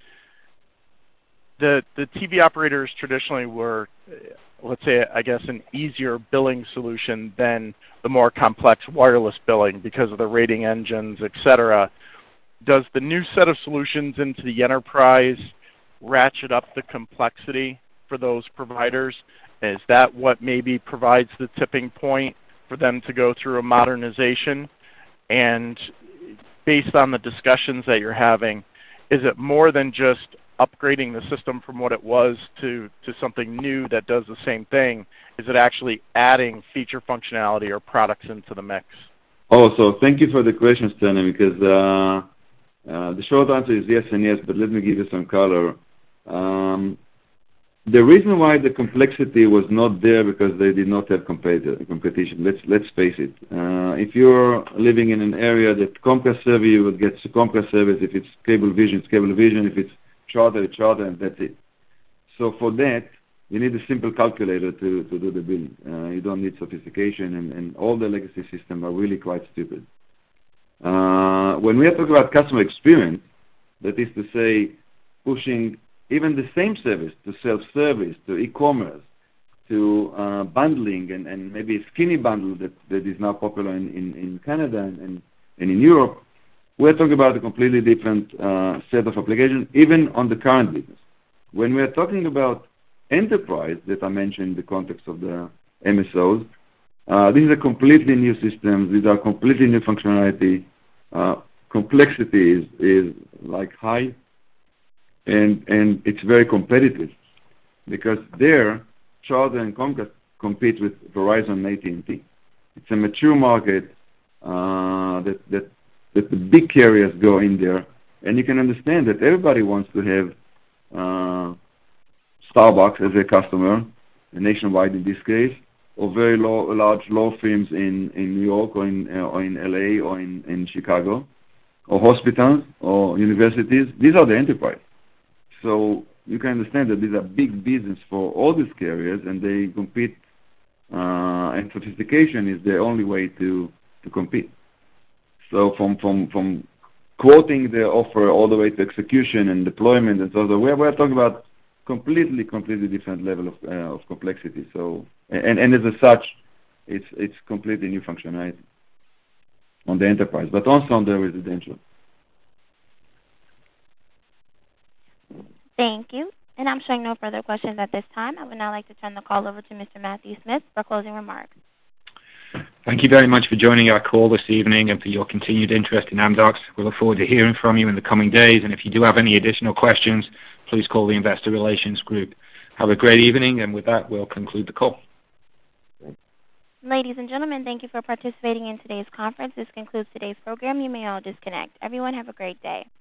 The, the T V operators traditionally were, let's say, I guess, an easier billing solution than the more complex wireless billing because of the rating engines, et cetera. Does the new set of solutions into the enterprise ratchet up the complexity for those providers? Is that what maybe provides the tipping point for them to go through a modernization? And based on the discussions that you're having, is it more than just upgrading the system from what it was to, to something new that does the same thing? Is it actually adding feature functionality or products into the mix? Oh, so thank you for the question, Stanley, because uh, uh, the short answer is yes and yes, but let me give you some color. Um, The reason why the complexity was not there because they did not have competition. Let's let's face it. Uh, if you're living in an area that Comcast serve you, would get Comcast service. If it's Cablevision, it's Cablevision. If it's Charter, it's Charter, and that's it. So for that, you need a simple calculator to, to do the billing. Uh, you don't need sophistication, and, and all the legacy systems are really quite stupid. Uh, when we are talking about customer experience, that is to say, pushing even the same service to self-service, to e-commerce, to uh, bundling, and, and maybe a skinny bundle that, that is now popular in, in, in Canada and, and, and in Europe, we're talking about a completely different uh, set of applications, even on the current business. When we're talking about enterprise, that I mentioned in the context of the M S Os, uh, this is a completely new system. These are completely new functionality. Uh, complexity is, is like high. And and it's very competitive because there, Charter and Comcast compete with Verizon and A T and T. It's a mature market uh, that, that that the big carriers go in there, and you can understand that everybody wants to have uh, Starbucks as a customer, nationwide in this case, or very low, large law firms in, in New York or in uh, or in L A or in, in Chicago, or hospitals or universities. These are the enterprise. So you can understand that these are big business for all these carriers, and they compete, uh, and sophistication is the only way to, to compete. So from, from, from quoting the offer all the way to execution and deployment and so on, we're, we're talking about completely, completely different level of, uh, of complexity. So, and, and as such, it's, it's completely new functionality on the enterprise, but also on the residential. Thank you. And I'm showing no further questions at this time. I would now like to turn the call over to Mister Matthew Smith for closing remarks. Thank you very much for joining our call this evening and for your continued interest in Amdocs. We look forward to hearing from you in the coming days, and if you do have any additional questions, please call the Investor Relations group. Have a great evening, and with that, we'll conclude the call. Ladies and gentlemen, thank you for participating in today's conference. This concludes today's program. You may all disconnect. Everyone have a great day.